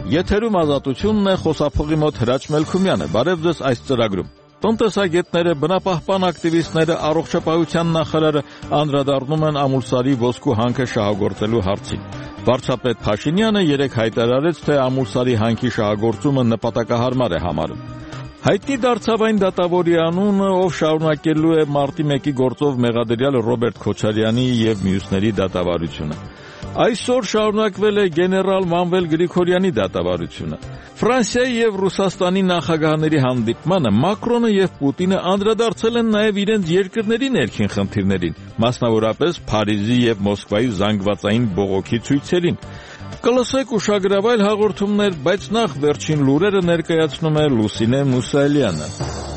Եթերում ազատությունն է, խոսափողի մոտ Հրաչ Մելքումյանը։ Բարև ձեզ այս ծրագրում։ Տնտեսագետները, բնապահպան ակտիվիստները, առողջապահության նախարարը անդրադառնում են Ամուլսարի ոսկու հանքը շահագործելու հարցին։ Վարչապետ Փաշինյանը երեկ հայտարարեց, թե Ամուլսարի հանքի շահագործումը նպատակահարմար է համարում։ Հայտնի դարձավ այն դատավորի անունը, ով շարունակելու է մարտի 1-ի գործով մեղադրյալ Ռոբերտ Քոչարյանի եւ մյուսների դատավարությունը։ Այսօր շարունակվել է գեներալ Մանվել Գրիգորյանի դատավարությունը։ Ֆրանսիայի եւ Ռուսաստանի նախագահների հանդիպմանը Մակրոնը եւ Պուտինը անդրադարձել են նաեւ իրենց երկրների ներքին խնդիրներին, մասնավորապես Փարիզի եւ Մոսկվայի զանգվածային բողոքի ցույցերին։ Կլսեք ուշագրավայր հաղորդումներ, բայց նախ վերջին լուրերը ներկայացնում է Լուսինե Մուսայելյանը։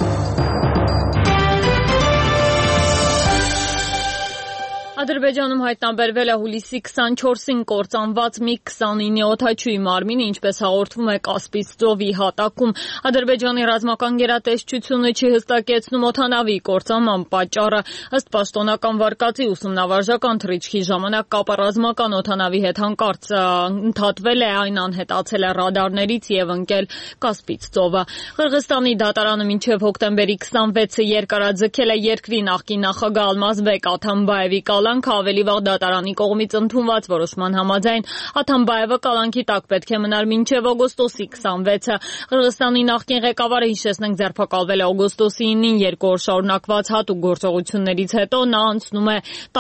Ադրբեջանում հայտնաբերվել է հուլիսի 24-ին կործանված MiG-29 օդաչուի մարմինը, ինչպես հաղորդվում է Կասպից ծովի հատակում։ Ադրբեջանի ռազմական գերատեսչությունը չի հստակեցնում օդանավի կործանման պատճառը։ Ըստ պաշտոնական վարկածի ուսումնավարժական թռիչքի ժամանակ կապը ռազմական օդանավի հետ հանկարծ ընդհատվել է, այն անհետացել է ռադարներից եւ ընկել Կասպից ծովը։ Қырғызստանի դատարանը մինչև հոկտեմբերի 26-ը երկարաձգել է երկրի նախկին նախագահ Ալմազբեկ Աթամբաևի կալանքը ավելի վաղ դատարանի կողմից ընդունված որոշման համաձայն Աթամբաևը կալանքի տակ պետք է մնար մինչև օգոստոսի 26-ը։ Қырғызստանի նախկին ղեկավարը, հիշեցնենք, ձերբակալվել է օգոստոսի 9-ին 2 օր շարունակված հատուկ գործողություններից հետո։ Նա անցնում է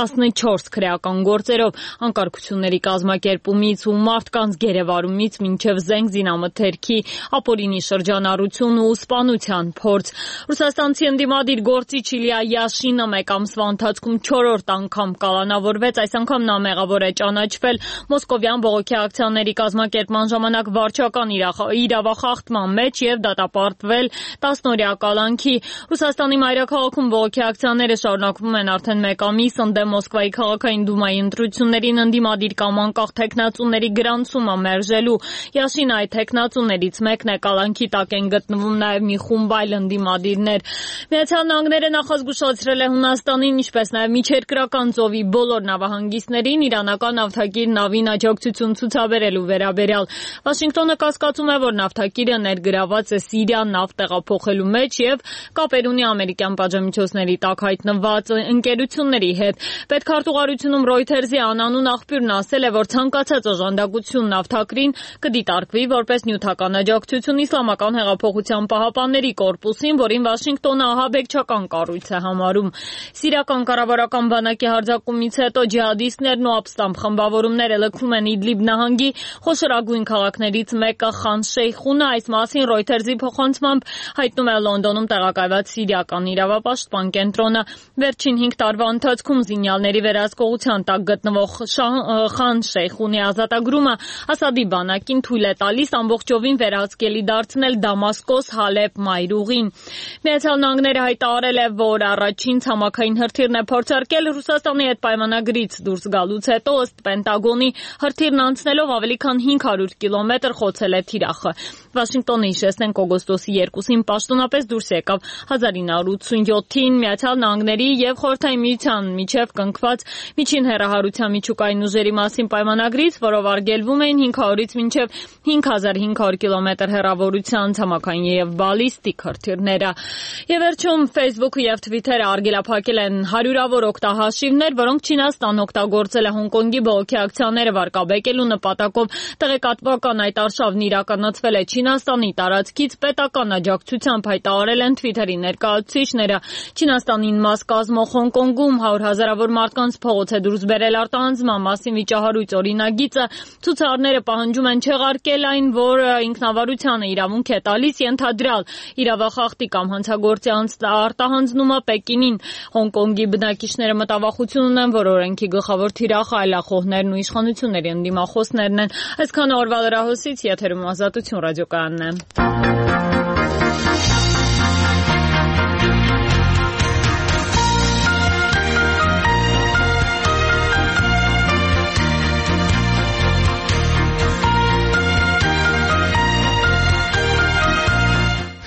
14 քրեական գործերով, անկարգությունների կազմակերպումից ու մարդկանց գերեվարումից մինչև զենք զինամթերքի ապօրինի շրջանառություն ու սպանության փորձ։ Ռուսաստանցի ընդդիմադիր գործիչ Իլիա Յաշինը մեկ ամսվա ընթացքում 4-րդ անգամ կալանավորվեց, այս անգամ նա մեղավոր է ճանաչվել մոսկովյան բողոքի ակցիաների կազմակերպման ժամանակ վարչական իրավախախտման մեջ եւ դատապարտվել 10-օրյա կալանքի։ Ռուսաստանի մայրաքաղաքում բողոքի ակցիաները շարունակվում են արդեն մեկ ամիս, ընդդեմ Մոսկվայի քաղաքային դումայի ընտրություններին ընդդիմադիր կամ անկախ թեկնածուների գրանցումը մերժելու։ Յաշին այդ թեկնածուներից մեկն է, կալանքի տակ են գտնվում նաեւ մի խումբ այլ ընդդիմադիրներ։ Միացյալ Նահանգները նախազգուշացրել է Հունաստանին, ինչպես նաեւ միջերկրական ծովի բոլոր նավահանգիստներին իրանական նավթակիր նավին աջակցություն ցուցաբերելու վերաբերյալ։ Վաշինգտոնը կասկածում է, որ նավթակիրը ներգրաված է Սիրիան նավթ տեղափոխելու մեջ եւ կապեր ունի ամերիկյան պատժամիջոցների տակ հայտնված ընկերությունների հետ։ Պետքարտուղարությունում Reuters-ի անանուն աղբյուրն ասել է, որ ցանկացած օժանդակություն նավթակրին կդիտարկվի որպես նյութական աջակցություն Իսլամական հեղափոխության պահապանների կորպուսին, որին Վաշինգտոնը ահաբեկչական կառույց է համարում։ Սիրիական կառավարական բանակի հարձակումից հետո ջիհադիստներն ու ապստամբ խմբավորումները լքվում են Իդլիբ նահանգի խոշորագույն քաղաքներից մեկը Խան Շեյխունը։ Այս մասին Reuters-ի փոխանցմամբ հայտնում է Լոնդոնում տեղակայված սիրիական իրավապաշտպան կենտրոնը։ Վերջին 5 տարվա ընթացքում զինյալների վերահսկողության տակ գտնվող Խան Շեյխունի ազատագրումը Ասադի բանակին թույլ է տալիս ամբողջովին վերահսկելի դարձնել Դամասկոս, Հալեբ, Մայրուղին։ Միացյալ Նահանգները հայտարարել է, որ առաջին ցամաքային հրթիռն է փորձարկել Ռուսաստանի հետ պայմանագրից դուրս գալուց հետո, ըստ Պենտագոնի, հրթիռն անցնելով ավելի քան 500 կիլոմետր խոցել է թիրախը։ Վաշինգտոնը, հիշեցնենք, օգոստոսի 2-ին պաշտոնապես դուրս եկավ 1987-ին Միացյալ Նահանգների եւ Խորհրդային Միության միջև կնքված միջին հեռահարության միջուկային ուժերի մասին պայմանագրից, որով արգելվում էին 500-ից մինչև 5500 կիլոմետր հեռավորության ցամաքային եւ բալիստիկ հրթիռները։ Եվ վերջում Facebook-ը եւ Twitter-ը արգելափակել են հարյուրավոր օգտահաշիվներ, որոնք Չինաստանն օգտագործել է Հոնկոնգի բողոքի ակցիաները վարկաբեկելու նպատակով։ Տեղեկատվական այդ արշավն իրականացվել է Չինաստանի տարածքից, պետական աջակցությամբ հայտարարել են Twitter-ի ներկայացուցիչները։ Չինաստանին մաս կազմող Հոնկոնգում 100,000-ավոր մարդկանց փողոց է դուրս բերել արտահանձնման մասին վիճահարույց օրինագիծը։ Ցուցարարները պահանջում են չեղարկել այն, որ ինքնավարությանը իրավունք է տալիս ենթադրյալ իրավախախտի կամ հանցագործի արտահանձնումը Պեկինին։ Հոնկոնգի բնակիչները մտավախություն ունեն, որ օրենքի գլխավոր թիրախը այլախոհներն ու իշխանությունների ընդդիմախոսներն են։ Այսքանը օրվա լրահոսից, եթերում Ազատություն ռադիոկայանն է։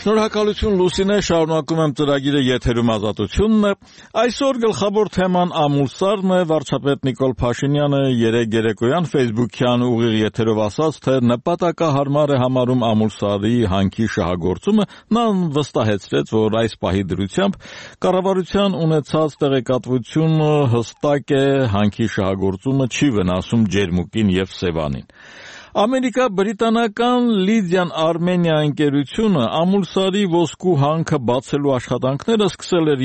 Շնորհակալություն Լուսինե, շարունակում եմ ծրագիրը եթերում ազատությունն է։ Այսօր գլխավոր թեման ամուլսարն է, վարչապետ Նիկոլ Փաշինյանը երեկ երեկոյան Facebook-յան ուղիղ եթերով ասաց, թե նպատակահարմար է համարում ամուլսարի հանքի շահագործումը, նա վստահեցրեց, որ այս պահի դրությամբ կառավարության ունեցած տեղեկատվությունը հստակ է, հանքի շահագործումը չի վնասում ջերմուկին եւ Սևանին։ Ամերիկա-բրիտանական Լիդիան Արմենիա ընկերությունը ամուլսարի ոսկու հանքը բացելու աշխատանքները սկսել էր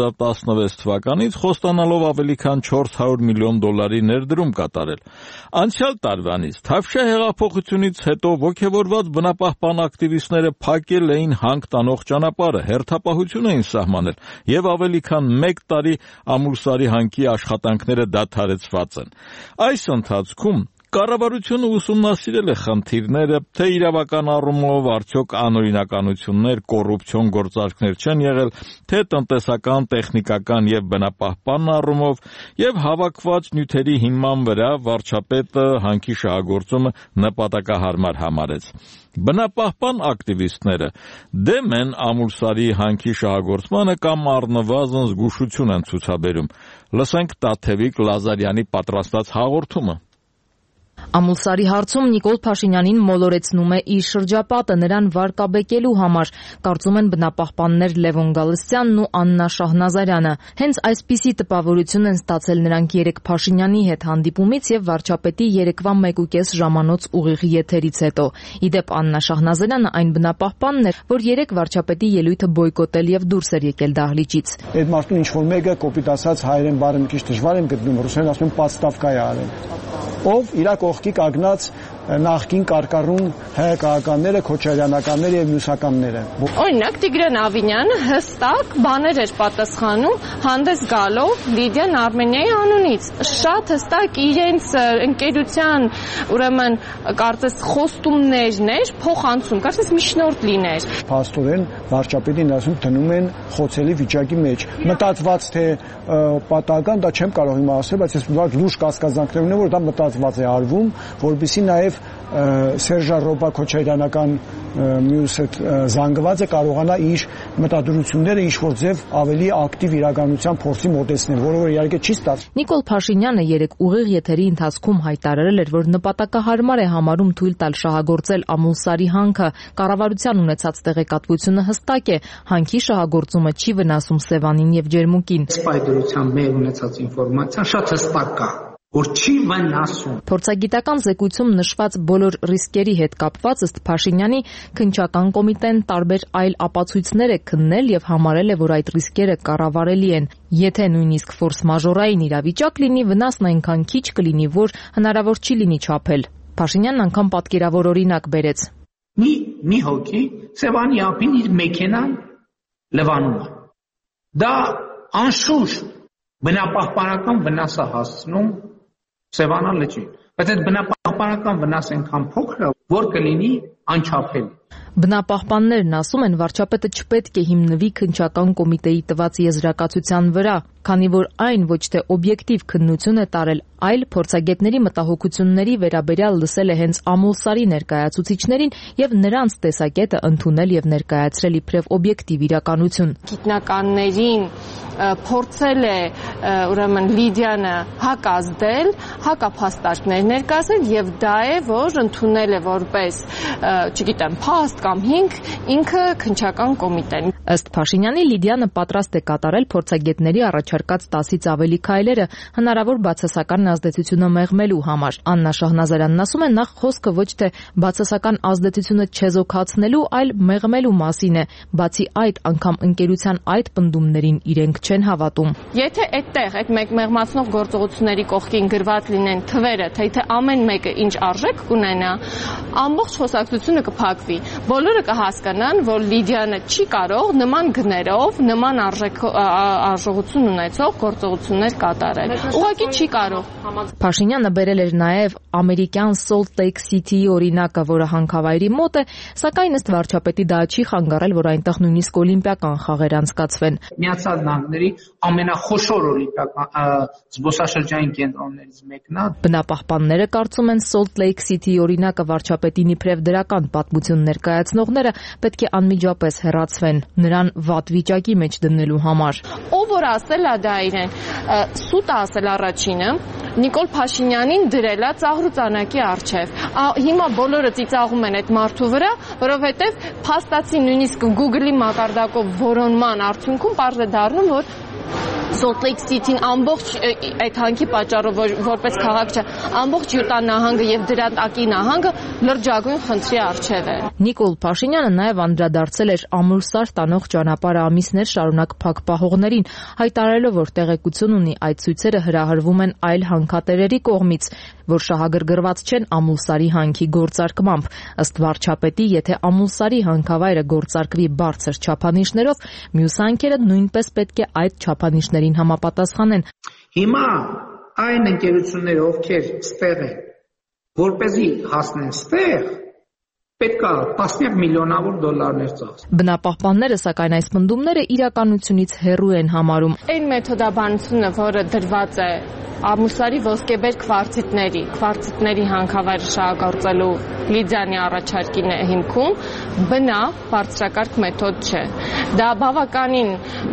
2016 թվականից, խոստանալով ավելի քան $400 միլիոն ներդրում կատարել։ Անցյալ տարվանից Թավշյա հեղափոխությունից հետո ոգևորված բնապահպան ակտիվիստները փակել էին հանք տանող ճանապարհը, հերթապահություն էին սահմանել եւ ավելի քան 1 տարի ամուլսարի հանքի աշխատանքները դադարեցված են։ Այս ընթացքում կառավարությունը ուսումնասիրել է խնդիրները, թե իրավական առումով արդյոք անօրինականություններ, կոռուպցիոն գործարքներ չեն եղել, թե տնտեսական, տեխնիկական եւ բնապահպան առումով, եւ հավաքված նյութերի հիման վրա վարչապետը հանքի շահագործումը նպատակահարմար համարեց։ Բնապահպան ակտիվիստները դեմ են ամուլսարի հանքի շահագործմանը կամ առնվազն զգուշություն են ցուցաբերում։ Լսենք Տաթևիկ Լազարյանի պատրաստած հաղորդումը։ Ամուլսարի հարցում Նիկոլ Փաշինյանին մոլորեցնում է իր շրջապատը նրան վարկաբեկելու համար, կարծում են բնապահպաններ Լևոն Գալստյանն ու Աննա Շահնազարյանը։ Հենց այսպիսի տպավորություն են ստացել նրանք երեկ Փաշինյանի հետ հանդիպումից եւ վարչապետի երեկվա 1.5 ժամանոց ուղիղ եթերից հետո։ Իդեպ Աննա Շահնազարյանը այն բնապահպանն էր, որ երեկ վարչապետի ելույթը բոյկոտել եւ դուրս էր եկել դահլիճից։ Այդ մարդուն ինչ որ մեկը կոպիտ ասած հայերեն բառը մի քիչ դժվար եմ գտնում, ռուսերեն ասում են պաստավկայ արել։ Ով իր կողքի կանգնած նախկին կարկառուն հայկականները, քոչարյանականները եւ մյուսականները։ Օրինակ Տիգրան Ավինյանը հստակ բաներ էր պատասխանում հանդես գալով Լիդիան Արմենիայի անունից։ Շատ հստակ իրենց ընկերության, ուրեմն կարծես խոստումներներ փոխանցում, կարծես միջնորդ լիներ։ Փաստորեն վարչապետին ասում դնում են խոցելի վիճակի մեջ։ Մտածված թե պատահական դա չեմ կարող հիմա ասել, բայց ես լուրջ կասկածանքներ ունեմ, որ դա մտածված է արվում, որովհետեւ նաեւ Սերժա Ռոբա Քոչարյանական մյուս զանգվածը կարողանա իր մտադրությունները ինչ-որ ձև ավելի ակտիվ իրականության փորձի մոտեցնել, որը որ իհարկե չի ստացվում։ Նիկոլ Փաշինյանը երեկ ուղիղ եթերի ընթացքում հայտարարել էր, որ նպատակահարմար է համարում թույլ տալ շահագործել ամուլսարի հանքը, կառավարության ունեցած տեղեկատվությունը հստակ է, հանքի շահագործումը չի վնասում Սևանին եւ Ջերմուկին։ Սպայդրությամբ մեր ունեցած ինֆորմացիան շատ հստակ է, որ չի վնասում։ Փորձագիտական զեկույցում նշված բոլոր ռիսկերի հետ կապված ըստ Փաշինյանի քննչական կոմիտեն տարբեր այլ ապացույցներ է քննել եւ համարել է, որ այդ ռիսկերը կառավարելի են։ Եթե նույնիսկ ֆորս մաժորային իրավիճակ լինի, վնասն այնքան քիչ կլինի, որ հնարավոր չի լինի չափել։ Փաշինյանն անգամ պատկերավոր օրինակ բերեց։ Մի հոգի Սևանի ափին իր մեքենան լվանում է։ Դա անշուշտ բնապահպանական վնաս է հասցնում Սևանա լճին, բայց այդ բնապահպանական վնասը այնքան փոքր է, որ կլինի անչափելի։ Բնապահպաններն ասում են, վարչապետը չպետք է հիմնվի քննչական կոմիտեի տված եզրակացության վրա, քանի որ այն ոչ թե օբյեկտիվ քննություն է տարել, այլ փորձագետների մտահոգությունների վերաբերյալ լսել է հենց ամուլսարի ներկայացուցիչներին եւ նրանց տեսակետը ընդունել եւ ներկայացրել իբրև օբյեկտիվ իրականություն։ Գիտնականներին փորձել է ուրեմն Լիդիանը հակազդել, հակափաստարկներ ներկայացնել եւ դա է, որ ընդունել է որպես, չգիտեմ, փաստ կամ հիմք ինքը քննչական կոմիտեն։ Ըստ Փաշինյանի Լիդիանը պատրաստ է կատարել փորձագետների առաջարկած 10-ից ավելի քայլերը հնարավոր բացասական ազդեցությունը մեղմելու համար։ Աննա Շահնազարյանն ասում է, նախ խոսքը ոչ թե բացասական ազդեցությունը չեզոքացնելու, այլ մեղմելու մասին է։ Բացի այդ, անգամ ընկերության այդ պնդումներին իրենք չեն հավատում։ Եթե այդտեղ այդ մեղմացնող գործողությունների կողքին գրված լինեն թվերը, թե ամեն մեկը ինչ արժեք կունենա, ամբողջ խոսակցությունը կփակվի։ Բոլորը կհասկանան, որ Լիդիանը չի կարող նման գներով, նման արժողություն ունեցող գործողություններ կատարել։ Ուղղակի չի կարող։ Փաշինյանը բերել էր նաև ամերիկյան Salt Lake City-ի օրինակը, որը հանքավայրի մոտ է, սակայն ըստ վարչապետի դա չի խանգարել, որ այնտեղ նույնիսկ օլիմպիական խաղեր անցկացվեն։ Միացյալ Նահանգների ամենախոշոր օլիմպիական զբոսաշրջային կենտրոններից մեկն է։ Բնապահպանները կարծում են Salt Lake City-ի օրինակը վարչապետին իբրև դրական պատմություն ներկայացնողները պետք է անմիջապես հեռացվեն նրան վատ վիճակի մեջ դնելու համար։ Ով որ ասել է դա իրեն, սուտ ասել առաջինը, Նիկոլ Փաշինյանին դրելա ծաղրուծանակի առջև։ Հիմա բոլորը ծիծաղում են այդ մարդու վրա, որովհետև փաստացի նույնիսկ Google-ի մակարդակով որոնման արդյունքում պարզ է դառնում, որ Salt Lake City-ն ամբողջ այդ հանքի պատճառով որպես քաղաք չէ, ամբողջ Յուտա նահանգը եւ դրա տակի նահանգը լրջագույն խնդրի առջև է։ Նիկոլ Փաշինյանը նաև անդրադարձել էր ամուրսար տանող ճանապարհը ամիսներ շարունակ փակ պահողներին, հայտարարելով, որ տեղեկություն ունի այդ ցույցերը հրահրվում են այլ հանքատերերի կողմից, որ շահագրգռված չեն Ամուլսարի հանքի գործարկմամբ։ Ըստ վարչապետի, եթե Ամուլսարի հանքավայրը գործարկվի բարձր չափանիշներով, մյուս հանքերը նույնպես պետք է այդ չափանիշներին համապատասխանեն։ Հիմա այն ընկերությունները, ովքեր ստեղ են, որպեսզի հասնեն ստեղ, պետք է տասնյակ միլիոնավոր դոլարներ ծախսեն։ Բնապահպանները, սակայն այս պնդումները իրականությունից հեռու են համարում։ Այն մեթոդաբանությունը, որը դրված է Ամուսարի ոսկեբեր քվարցիտների հանքավայրը շահագործելու Լիդիանի առաջարկի հիմքում բնա բարձրակարգ մեթոդ չէ։ Դա բավականին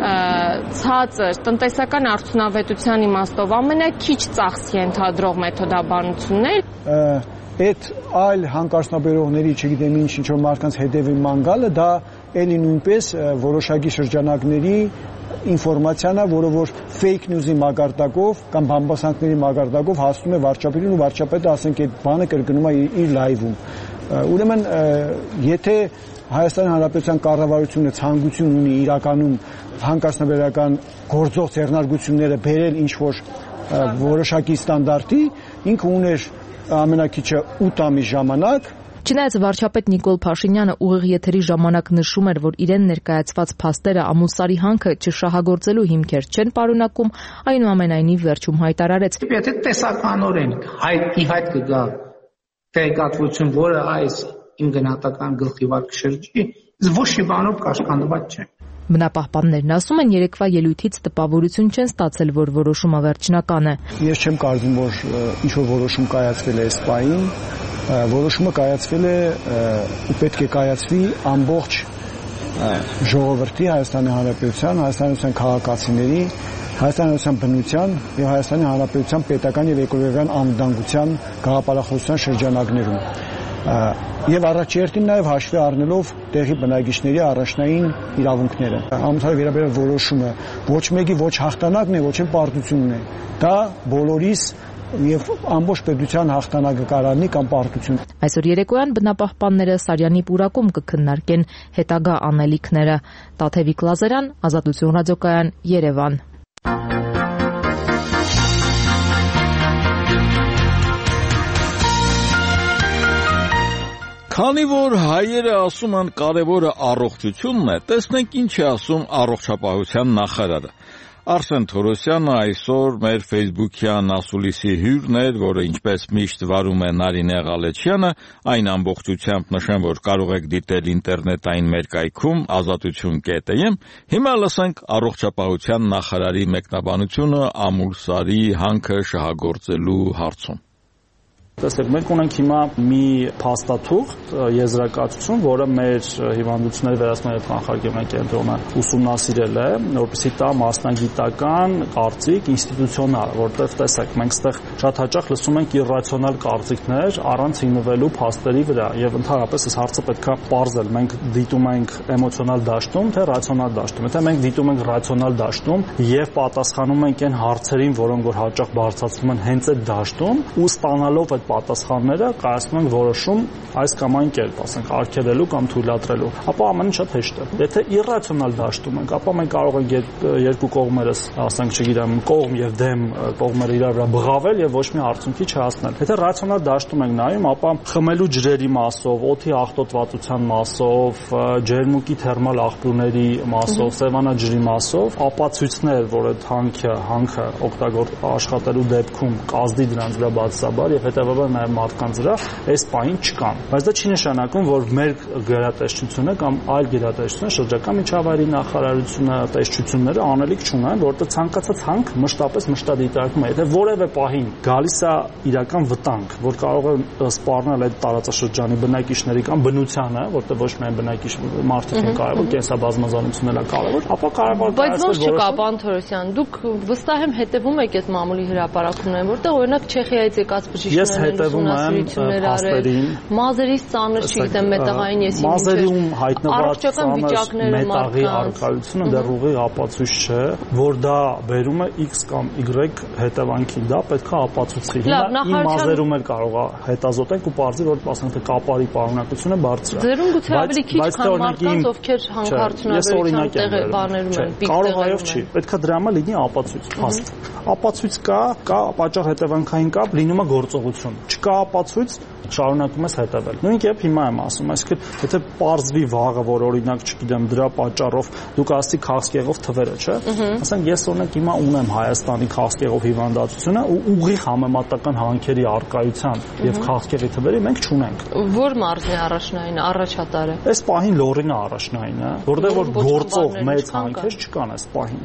ցածր տնտեսական արդյունավետության իմաստով ամենաքիչ ծախս ենթադրող մեթոդաբանություններ։ Այդ այլ հանկարծնաբերողների, չգիտեմ ինչ որ մարդկանց հետևին գալը, դա էլի նույնպես որոշակի շրջանակների ինֆորմացիան է, որը որ fake news-ի մակարդակով կամ բամբասանքների մակարդակով հասնում է վարչապետին ու վարչապետը ասենք այդ բանը կրկնում է իր լայվում։ Ուրեմն եթե Հայաստանի Հանրապետության կառավարությունը ցանկություն ունի իրականում հանկարծնաբերական գործող ձեռնարկությունները բերել ինչ որ որոշակի ստանդարտի, ինքը ուներ ամենակիչը 8 ամիս ժամանակ։ Չնայած վարչապետ Նիկոլ Փաշինյանը ուղիղ եթերի ժամանակ նշում էր, որ իրեն ներկայացված փաստերը Ամուլսարի հանքը չշահագործելու հիմքեր չեն պարունակում, այնուամենայնիվ վերջում հայտարարեց. Եթե տեսականորեն ի հայտ կգա տեղեկատվություն, որը այս իմ գնահատական գլխի վար կշրջի, ոչ մի բանով կաշկանդված չէ։ Բնապահպաններն ասում են, երեկվա ելույթից տպավորություն չեն ստացել, որ որոշումը վերջնական է։ Ես չեմ կարծում, որ ինչ որ որոշում կայացվել է այս պահին, որոշումը կայացվել է ու պետք է կայացվի ամբողջ ժողովրդի Հայաստանի Հանրապետության քաղաքացիների, Հայաստանի Հանրապետության բնության եւ Հայաստանի Հանրապետության պետական եւ էկոլոգիական անվտանգության գաղափարախոսության շրջանակներում։ Եվ առաջերտին նաև հաշվի առնելով տեղի բնակիչների առաջնային իրավունքները։ Ամուսարի վերաբերյալ որոշումը ոչ մեկի ոչ հաղթանակն է, ոչ էլ պարտությունն է։ Դա բոլորիս եւ ամբողջ պետության հաղթանակը կարանի կամ պարտություն։ Այսօր երեկոյան բնապահպանները Սարյանի պուրակում կքննարկեն հետագա անելիքները։ Տաթևիկ Լազարյան, Ազատություն ռադիոկայան, Երևան։ Քանի որ հայերը ասում են կարևորը առողջությունն է, տեսնենք ինչ է ասում առողջապահության նախարարը։ Արսեն Թորոսյանը այսօր մեր Facebook-յան ասուլիսի հյուրն էր, որը ինչպես միշտ վարում է Նարինե Ղալեչյանը, այն ամբողջությամբ նշեմ, որ կարող եք դիտել ինտերնետային մեր կայքում azatutun.am։ Հիմա լսենք առողջապահության նախարարի մեկնաբանությունը Ամուլսարի հանքը շահագործելու հարցում։ Տեսեք, մենք ունենք հիմա մի փաստաթուղթ, եզրակացություն, որը մեր հիվանդությունների վերահսկման եւ կանխարգելման կենտրոնը ուսումնասիրել է, որպեսզի տա մասնագիտական կարծիք ինստիտուցիոնալ, որտեղ տեսեք, մենք ստեղ շատ հաճախ լսում ենք իրրացիոնալ կարծիքներ առանց հիմնվելու փաստերի վրա, եւ ընդհանրապես այս հարցը պետքա պարզել։ Մենք դիտում ենք էմոցիոնալ դաշտում, թե ռացիոնալ դաշտում։ Եթե մենք դիտում ենք ռացիոնալ դաշտում եւ պատասխանում ենք այն հարցերին, որոնք որ հաճախ բարձրացնում են հենց այդ դաշտում, ու ստանալով այդ պատասխանները կայացնում ենք որոշում այս կամ այն կերպ, ասենք արգելելու կամ թույլատրելու, ապա ամեն ինչ շատ հեշտ է։ Եթե իրացիոնալ դաշտում ենք, ապա մենք կարող ենք երկու կողմերս, ասենք, չգիտեմ, կողմ եւ դեմ կողմերը իրար վրա բղավել եւ ոչ մի արդյունքի չհասնել։ Եթե ռացիոնալ դաշտում ենք նայում, ապա խմելու ջրերի մասով, օդի աղտոտվածության մասով, ջերմուկի թերմալ աղբյուրների մասով, սևանաջրի մասով ապացույցներ, որ այդ հանքը աշխատելու դեպքում կազդի դրանց վրա բացասաբար եւ հետեւաբար նաեւ մարդկանց վրա այս պահին չկան։ Բայց դա չի նշանակում, որ մեր գերատեսչությունը կամ այլ գերատեսչությունը, շրջակա միջավայրի նախարարությունը, տեսչությունները անելիք չունեն, որտեղ ցանկացած հանք մշտապես մշտադիտարկում է։ Եթե որևէ պահին գալիս է իրական վտանգ, որ կարող է սպառնել այդ տարածաշրջանի բնակիչների կամ բնությանը, որտեղ ոչ միայն բնակիչ մարդիկ են կարևոր, կենսաբազմազանությունն էլ է կարևոր, ապա կարևոր է բայց ոնց չկա, պարոն Թորոսյան, դուք վստահ եմ հետևում եք այդ մամուլի հրապարակումներին, որտեղ օրինակ Չեխիայից եկած բժիշկներն ուսումնասիրություններ արել, մազերից ծանր, չգիտեմ, մետաղային եսի մազերում հայտնված ծանր մետաղի առկայությունը դեռ ուղիղ ապացույց չէ, որ դա բերում է X կամ Y հետևանքի, դա պետք է ապացուցի։ Հիմա իմ մազերում էլ կարող է հետազոտենք ու պարզի, որ ասենք թե կապարի պարունակությունը բարձր է։ Ձերուն գուցե ավելի քիչ, քան մարդկանց, ովքեր հանքարդյունաբերության տեղը բաներում են, պիկ կարող այով չի, պետք է դրա համար լինի ապացույց, փաստ։ Ապացույց կա պատճառ-հետևանքային կապ, լինում է գործողություն։ Չկա ապացույց, շարունակում ես հետևել։ Նույն կերպ հիմա եմ ասում, այսինքն եթե պարզվի վաղը, որ օրինակ, չգիտեմ, դրա պատճառով դուք ասի քաղցկեղով թվերը, չէ՞։ Ասենք ես օրինակ հիմա ունեմ Հայաստանի քաղցկեղով հիվանդացությունը ու ուղիղ համեմատական հանքերի առկայության եւ քաղցկեղի թվերի մենք չունենք։ Որ մարզն է առաջնային, առաջատարը։ Այս պահին Լոռինը առաջնային է, որտեղ որ գործող մեծ հանքեր չկան այս պահին։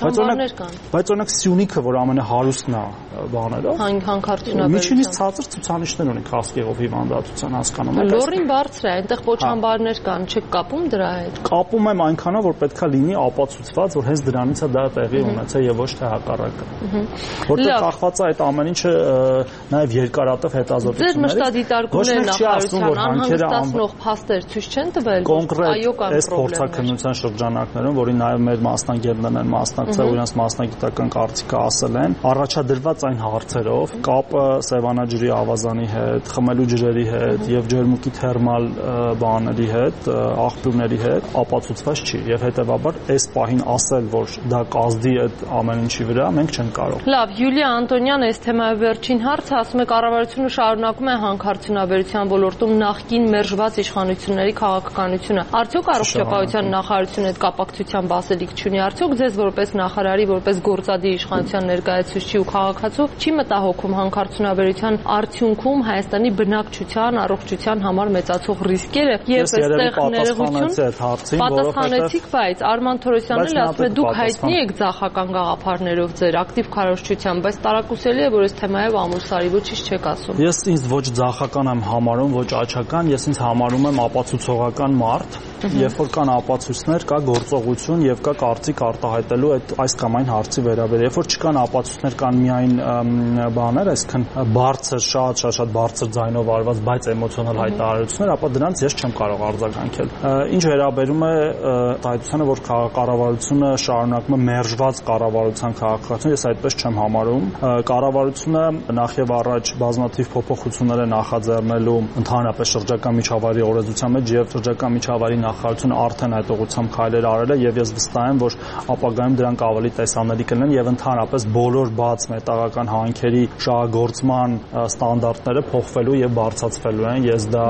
Բայց օրինակ Սյունիքը, որ ամենահարուստն է բաներով, հանքարդյունաբերության միջինից ցածր ցուցանիշներ ունի քաղցկեղով հիվանդացության, հասկանում եք։ Լոռին բարձր է, այնտեղ պոչամբարներ կան, չեք կապում դրա հետ։ Կապում եմ այնքանով, որ պետքա լինի ապացուցված, որ հենց դրանից է դա տեղի ունեցել եւ ոչ թե հակառակը։ Որտեղ կախված է այդ ամեն ինչը նաեւ երկարատև հետազոտություններից։ Ձեր մշտադիտարկումները նախարարության անհանգստացնող փաստեր ցույց չեն տվել, որ այո կան այս փորձաքննության շրջանակներում, որին նաեւ մեր մասնագետներն են մասնակցել, իրենց մասնագիտական կարծիքը ասել են, առաջադրված այն հարցերով կապը Սևանաջրի ավազանի հետ, խմելու ջրերի հետ եւ ջերմուկի թերմալ բաների հետ, աղբյուրների հետ ապացուցված չի եւ հետեւաբար այս պահին ասել, որ դա կազդի այդ ամեն ինչի վրա մենք չենք կարող։ Լավ, Յուլիա Անտոնյան, այս թեմայի վերջին հարցը, ասում է կառավարությունը շարունակում է հանքարդյունաբերության ոլորտում նախկին մերժված իշխանությունների քաղաքականությունը։ Արդյոք առողջապահության նախարարությունը այդ կապակցությամբ ասելիք չունի, արդյոք ձեզ որպես նախարարի, որպես գործադիր իշխանության ներկայացուցիչի ու քաղաքացու չի մտահոգում հանքարդյունաբերության արդյունքում Հայաստանի բնակչության առողջության համար մեծացող ռիսկերը եւ այստեղ ներողություն պատասխանեցիք, բայց Արման Թորոսյանն էլ ասում է դուք հայտնի եք ձախական գաղափարներով ձեր ակտիվ քարոզչությամբ, բայց տարակուսելի է, որ այս թեմայով ամուսարի ոչինչ չեք ասում։ Ես ինձ ոչ ձախական եմ համարում, ոչ աչական, ես ինձ համարում եմ ապացուցողական մարդ, երբ որ կան ապացույցներ, կա գործողություն եւ կա կարծիք արտահայտելու այս կամ այն հարցի վերաբերյալ։ Երբ որ չկան ապացույցներ, կան միայն բաներ, այսինքն բարձր, շատ բարձր ձայնով արված, բայց էմոցիոնալ հայտարարություններ, ապա դրանց ես չեմ կարող արձագանքել։ Ինչ վերաբերում է հայտարարությանը, որ կառավարությունը շարունակում է մերժված կառավարության քաղաքականություն, ես այդպես չեմ համարում։ Կառավարությունը նախ եւ առաջ բազմաթիվ փոփոխություններ է նախաձեռնելու ընդհանրապես շրջակա միջավայրի օրենսդրության մեջ եւ շրջակա միջավայրի նախարարությունը արդեն այդ ուղղությամբ քայլեր արել է եւ ես վստահ եմ, որ ապագայում դրանք ավելի տեսանելի կլինեն եւ ընդհանրապես բոլոր բաց մետաղական հանքերի շահագործման ստանդարտները փոխվելու եւ բարձրացվելու են։ Ես դա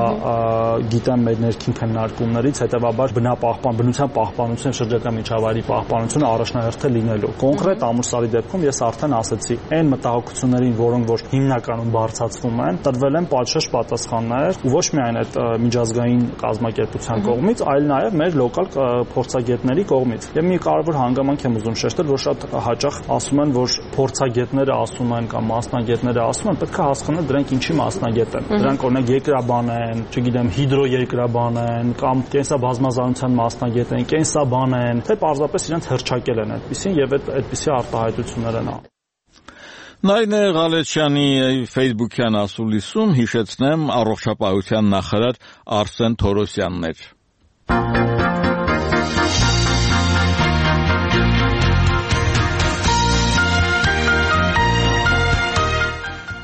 գիտեմ մեր ներքին քննարկումներից, հետեւաբար բնության պահպանությունը, շրջակա միջավայրի պահպանությունը առաջնահերթ է լինելու։ Կոնկրետ ամուսարի դեպքում ես արդեն ասացի, այն մտահոգություններին, որոնք որ հիմնականում բարձրացվում են, տրվել են պատշաճ պատասխաններ ու ոչ միայն այդ միջազգային կազմակերպության կողմից, այլ նաեւ մեր լոկալ փորձագետների կողմից։ Եվ մի կարևոր հանգամանք եմ ուզում շեշտել, որ շատ հաճախ ասում են, որ փորձագետները ասում են կամ մասնագետները ասում են, պետք է հասկանալ դրանք ինչի մասնագետ են։ Դրանք օրինակ երկրաբան են, չգիտեմ, հիդրոերկրաբան են կամ կենսաբազմազանության մասնագետ են, կենսաբան են, թե պարզապես իրենց հրճակել են այդպեսին եւ այդպիսի արտահայտություններ են անում։ Նայնե Ղալեչյանի Facebook-յան ասուլիսում հիշեցնեմ առողջապահության նախարար Արսեն Թորոսյանն էր։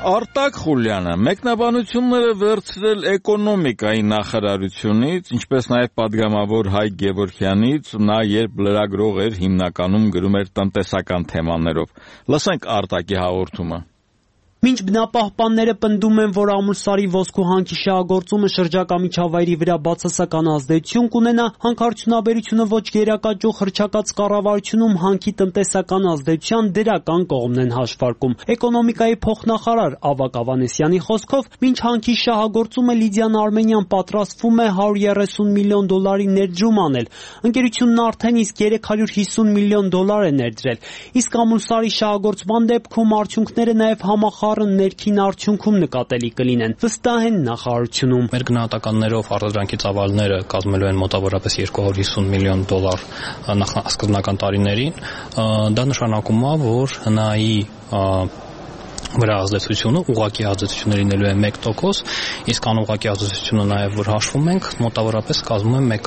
Արտակ Խուլյանը մեկնաբանությունները վերցրել էկոնոմիկայի նախարարությունից, ինչպես նաև պատգամավոր Հայկ Գևորգյանից, նա երբ լրագրող էր, հիմնականում գրում էր տնտեսական թեմաներով։ Լսենք Արտակի հաղորդումը։ Մինչ բնապահպանները պնդում են, որ ամուլսարի ոսկու հանքի շահագործումը շրջակա միջավայրի վրա բացասական ազդեցություն կունենա, հանքարդյունաբերությունը ոչ գերակաճյուղ հռչակած կառավարությունում հանքի տնտեսական ազդեցության դրական կողմն են հաշվարկում։ Էկոնոմիկայի փոխնախարար Ավագ Ավանեսյանի խոսքով, մինչ հանքի շահագործումը Լիդիան Արմենիան պատրաստվում է $130 միլիոն ներդրում անել, ընկերությունն արդեն իսկ $350 միլիոն է ներդրել, իսկ ամուլսարի շահագործման դեպքում արդյունքները նաև համախառն ներքին արդյունքում նկատելի կլինեն, վստահ են նախարարությունում։ Մեր գնահատականներով արտադրանքի ծավալները կազմելու են մոտավորապես $250 միլիոն սկզբնական տարիներին, դա նշանակում է, որ հնայի վրա ազդեցությունը ուղղակի ազդեցությունը լինելու է 1%, իսկ անուղղակի ազդեցությունը նաև որ հաշվում ենք, մոտավորապես կազմում է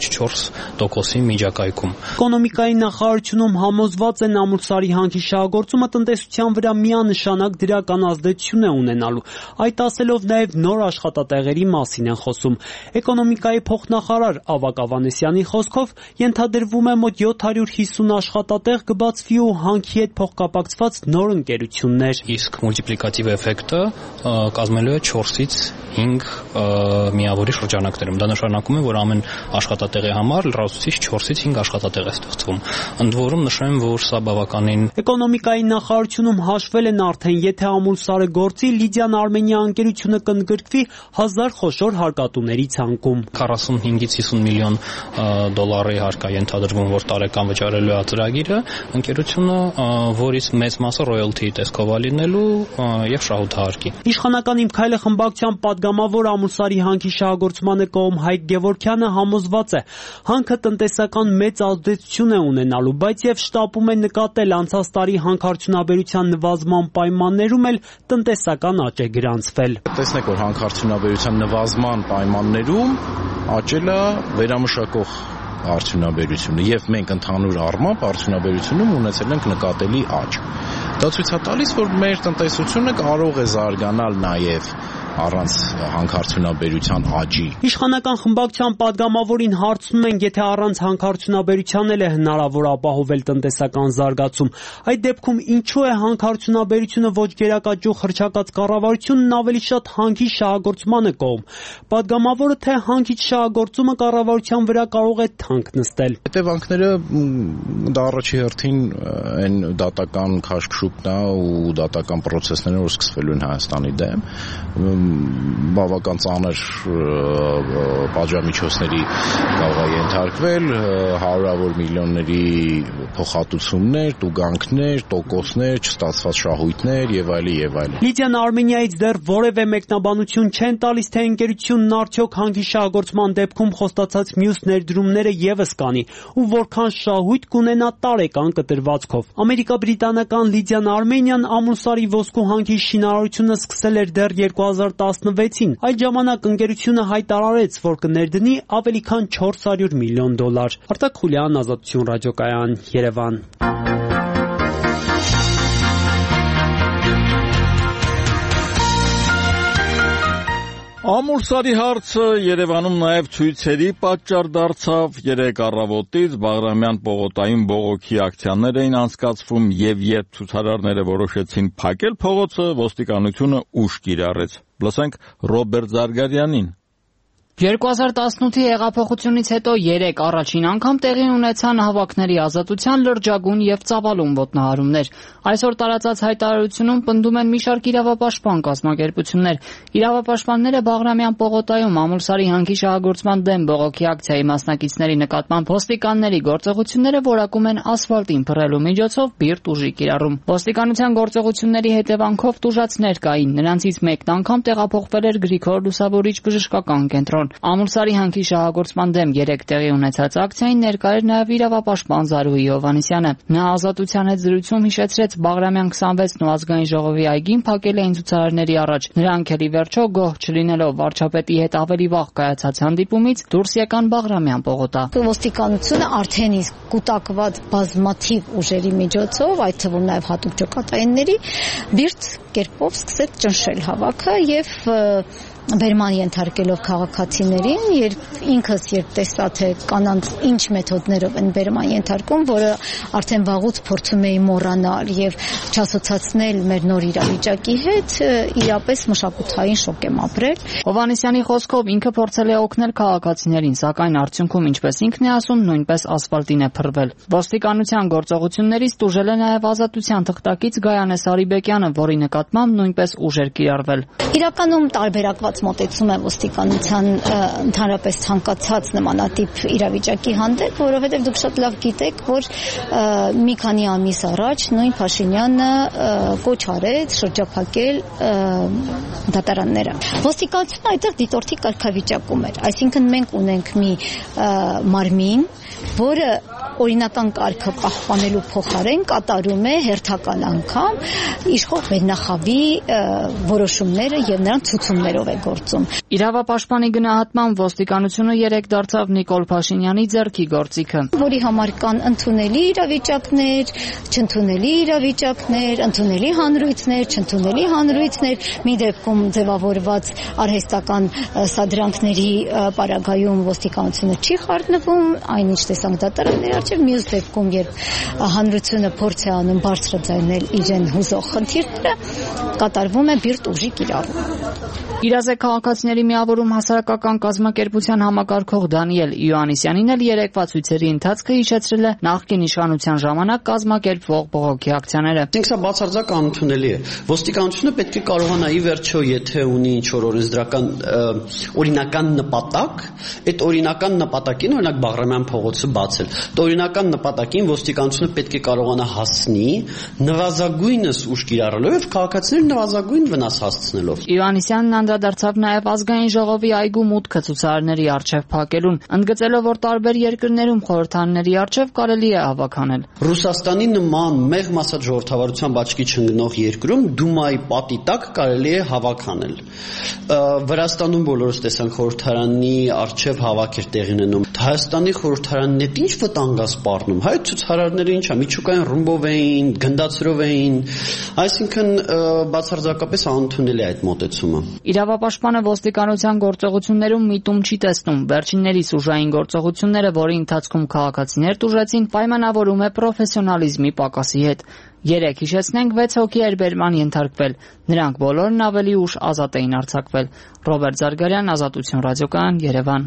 1.4%-ի միջակայքում։ Էկոնոմիկայի նախարարությունում համոզված են ամուլսարի հանքի շահագործումը տնտեսության վրա միանշանակ դրական ազդեցություն է ունենալու։ Այդ ասելով նաև նոր աշխատատեղերի մասին են խոսում։ Էկոնոմիկայի փոխնախարար Ավագ Ավանեսյանի խոսքով ենթադրվում է մոտ 750 աշխատատեղ կբացվի ու հանքի հետ փոխկապակցված նոր ընկերություններ։ Իսկ մուլտիպլիկատիվ էֆեկտը կազմելու է 4-ից 5 միավորի շրջանակներում։ Դա նշանակում է, որ ամեն աշխատատեղի համար լրացուցիչ 4-ից 5 աշխատատեղ է ստեղծվում։ Ընդ որում նշեմ, որ սա բավականին Էկոնոմիկայի նախարարությունում հաշվել են արդեն, եթե ամուլսարը գործի, Լիդիան Արմենիա ընկերությունը կընդգրկվի 1000 խոշոր հարկատուների ցանկում։ 45-ից 50 միլիոն դոլարի հարկ է ենթադրվում, որ տարեկան վճարելու է ծրագիրը, ընկերությունը, որից մեծ մասը ռոյալթի տեսքով է լինելու եւ շահութահարկի։ Իշխանական Իմ քայլը խմբակցության պատգամավոր ամուլսարի հանքի շահագործմանը կողմ Հայկ Գևորգյանը համոզված է, հանքը տնտեսական մեծ ազդեցություն է ունենալու, բայց եւ շտապում է նկատել անցած տարի հանքարդյունաբերության նվազման պայմաններում էլ տնտեսական աճ է գրանցվել։ Տեսնեք, որ հանքարդյունաբերության նվազման պայմաններում աճել է վերամշակող արդյունաբերությունը եւ մենք ընդհանուր առմամբ արդյունաբերությունում ունեցել ենք նկատելի աճ։ Դա ցույց է տալիս, որ մեր տնտեսությունը կարող է զարգանալ նաեւ առանց հանքարդյունաբերության աճի։ Իշխանական խմբակցության պատգամավորին հարցնում են, եթե առանց հանքարդյունաբերության էլ է հնարավոր ապահովել տնտեսական զարգացում, այդ դեպքում ինչու է հանքարդյունաբերությունը ոչ գերակաճյուղ հռչակած կառավարությունն ավելի շատ հանքի շահագործմանը կողմ։ Պատգամավորը թե հանքից շահագործումը կառավարության վրա կարող է թանկ նստել։ Հետևանքները դա առաջի հերթին այն դատական քաշքշուկն է ու դատական process-ները, որ սկսվելու են Հայաստանի դեմ, բավական ծանր պատժամիջոցների կարող է ենթարկվել, հարյուրավոր միլիոնների փոխհատուցումներ, տուգանքներ, տոկոսներ, չստացված շահույթներ եւ այլն եւ այլն։ Լիդիան Արմենիայից դեռ որևէ մեկնաբանություն չեն տալիս, թե ընկերությունն արդյոք հանքի շահագործման դեպքում խոստացած մյուս ներդրումները եւս կանի ու որքան շահույթ կունենա տարեկան կտրվածքով։ Ամերիկա-բրիտանական Լիդիան Արմենիան ամուլսարի ոսկու հանքի շինարարությունը սկսել էր դեռ 2016-ին։ Այդ ժամանակ ընկերությունը հայտարարեց, որ կներդնի ավելի քան $400 միլիոն։ Արտակ Խուլյան, Ազատություն ռադիոկայան, Երևան։ Ամուլսարի հարցը Երևանում նաև ցույցերի պատճառ դարձավ։ Երեկ առավոտից Բաղրամյան պողոտային բողոքի ակցիաներ էին անցկացվում եւ երբ ցուցարարները որոշեցին փակել փողոցը, ոստիկանությունը ուժ կիրառեց։ Լսենք Ռոբերտ Զարգարյանին։ 2018-ի հեղափոխությունից հետո 3 առաջին անգամ տեղի ունեցան հավաքների ազատության լրջագույն եւ ծավալուն ոտնահարումներ։ Այսօր տարածած հայտարարությունում պնդում են մի շարք իրավապաշտպան կազմակերպություններ։ Իրավապաշտպանները Բաղրամյան պողոտայում ամուլսարի հանքի շահագործման դեմ բողոքի ակցիայի մասնակիցների նկատմամբ ոստիկանների գործողությունները որակում են ասֆալտին փռելու միջոցով բիրտ ուժի կիրառում։ Ոստիկանության գործողությունների հետևանքով տուժածներ կային, նրանցից մեկն անգամ տեղափոխվել էր Գրիգոր Լուսավորիչ բժշկական կենտրոն։ Ամուլսարի հանքի շահագործման դեմ 3 տեղի ունեցած ակցիային ներկա էր նաև իրավապաշտպան Զարուհի Հովհաննիսյանը։ Նա Ազատության հետ զրույցում հիշեցրեց Բաղրամյան 26-ն ու Ազգային ժողովի այգին փակել էին ցուցարարների առաջ։ Նրանք էլ ի վերջո գոհ չլինելով վարչապետի հետ ավելի վաղ կայացած հանդիպումից դուրս եկան Բաղրամյան պողոտա։ Ոստիկանությունը արդեն իսկ կուտակված բազմաթիվ ուժերի միջոցով, այդ թվում նաև հատուկ ջոկատայինների, բիրտ կերպով սկսեց ճնշել հավաքը եւ բերման ենթարկելով քաղաքացիներին, ինքս երբ տեսա թե կանանց ինչ մեթոդներով են բերման ենթարկում, որը արդեն վաղուց փորձում էի մոռանալ եւ չասոցացնել մեր նոր իրավիճակի հետ, իրապես մշակութային շոկ եմ ապրել։ Հովհաննիսյանի խոսքով ինքը փորձել է օգնել քաղաքացիներին, սակայն արդյունքում, ինչպես ինքն է ասում, նույնպես ասֆալտին է փռվել։ Ոստիկանության գործողություններից տուժել է նաև Ազատության թղթակից Գայանե Սարիբեկյանը, որի նկատմամբ նույնպես ուժ էր կիրառվել։ Իրականում տարբերակված մոտեցում է ոստիկանության ընդհանրապես ցանկացած նմանատիպ իրավիճակի հանդեպ, որովհետև դուք շատ լավ գիտեք, որ մի քանի ամիս առաջ նույն Փաշինյանը կոչ արեց շրջափակել դատարանները։ Ոստիկանությունը այդտեղ դիտորդի կարգավիճակում էր, այսինքն մենք ունենք մի մարմին, որը օրինական կարգը պահպանելու փոխարեն կատարում է հերթական անգամ իշխող վերնախավի որոշումները եւ նրանց ցուցումներով է գործում։ Իրավապաշտպանի գնահատման ոստիկանությունը 3 դարձավ Նիկոլ Փաշինյանի ձեռքի գործիքը, որի համար կան ընդունելի իրավիճակներ, չընդունելի իրավիճակներ, ընդունելի հանրույթներ, չընդունելի հանրույթներ, մի դեպքում ձևավորված արհեստական սադրանքների պարագայում ոստիկանությունը չի խառնվում, այնինչ տեսանք դատարանների առջև, մյուս դեպքում երբ հանրությունը փորձ է անում բարձրաձայնել իրեն հուզող խնդիրները, կատարվում է բիրտ ուժի կիրառում։ Իրազեկ քաղաքացիների միավորում հասարակական կազմակերպության համակարգող Դանիել Իոաննիսյանին էլ երեկվա ցույցերի ընթացքը հիշեցրել է նախկին իշխանության ժամանակ կազմակերպվող բողոքի ակցիաները։ Իսկ սա բացարձակ անընդունելի է։ Ոստիկանությունը պետք է կարողանա ի վերջո, եթե ունի ինչ-որ օրենսդրական օրինական նպատակ, այդ օրինական նպատակին, օրինակ Բաղրամյան փողոցը բացել, այդ օրինական նպատակին ոստիկանությունը պետք է կարողանա հասնի նվազագույնս ուժ կիրառելով եւ քաղաքացիներին նվազագույն վնաս հասցնելով։ Իոաննիսյանն անդրադարձավ նաև Ազգային ժողովի այգու մուտքը ցուցարարների առջև փակելուն, ընդգծելով, որ տարբեր երկրներում խորհրդարանների առջև կարելի է հավաքանել։ Ռուսաստանի նման մեղմ ասած ժողովրդավարության բաճկի չընկնող երկրում Դումայի պատի տակ կարելի է հավաքանել։ Վրաստանում բոլորս տեսանք խորհրդարանի առջև հավաք էր տեղի ունենում։ Հայաստանի խորհրդարանն է ինչ վտանգ է սպառնում։ Հայ ցուցարարները ինչա միջուկային ռումբով էին, գնդացրով էին, այսինքն բացարձակապես անընդունելի է այդ մոտեցումը։ Իրավապաշտպանը ոստիկանության գործողություններում միտում չի տեսնում։ Վերջիններիս ուժային գործողությունները, որի ընթացքում քաղաքացիներ տուժեցին, պայմանավորում է պրոֆեսիոնալիզմի պակասի հետ։ 3 հիշեցնենք 6 հոգի էր բերման ենթարկվել։ Նրանք բոլորն ավելի ուշ ազատ էին արձակվել։ Ռոբերտ Զարգարյան, Ազատություն ռադիոկայան, Երևան։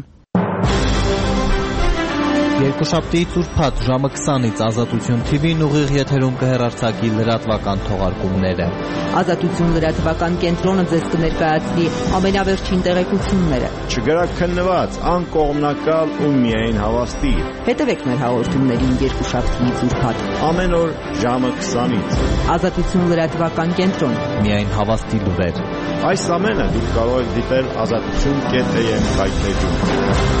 Երկուշաբթի ծուրփաթ ժամը 20-ից Ազատություն TV-ն ուղիղ եթերում կհեռարձակի լրատվական թողարկումները։ Ազատություն լրատվական կենտրոնը ձեզ կներկայացնի ամենավերջին տեղեկությունները։ Չգրակ քննված, անկողմնակալ ու միայն հավաստի։ Հետևեք մեր հաղորդումներին երկուշաբթի ծուրփաթ ամեն օր ժամը 20-ից։ Ազատություն լրատվական կենտրոն։ Միայն հավաստի լուրեր։ Այս ամենը դուք կարող եք դիտել azatutun.am վայրէջում։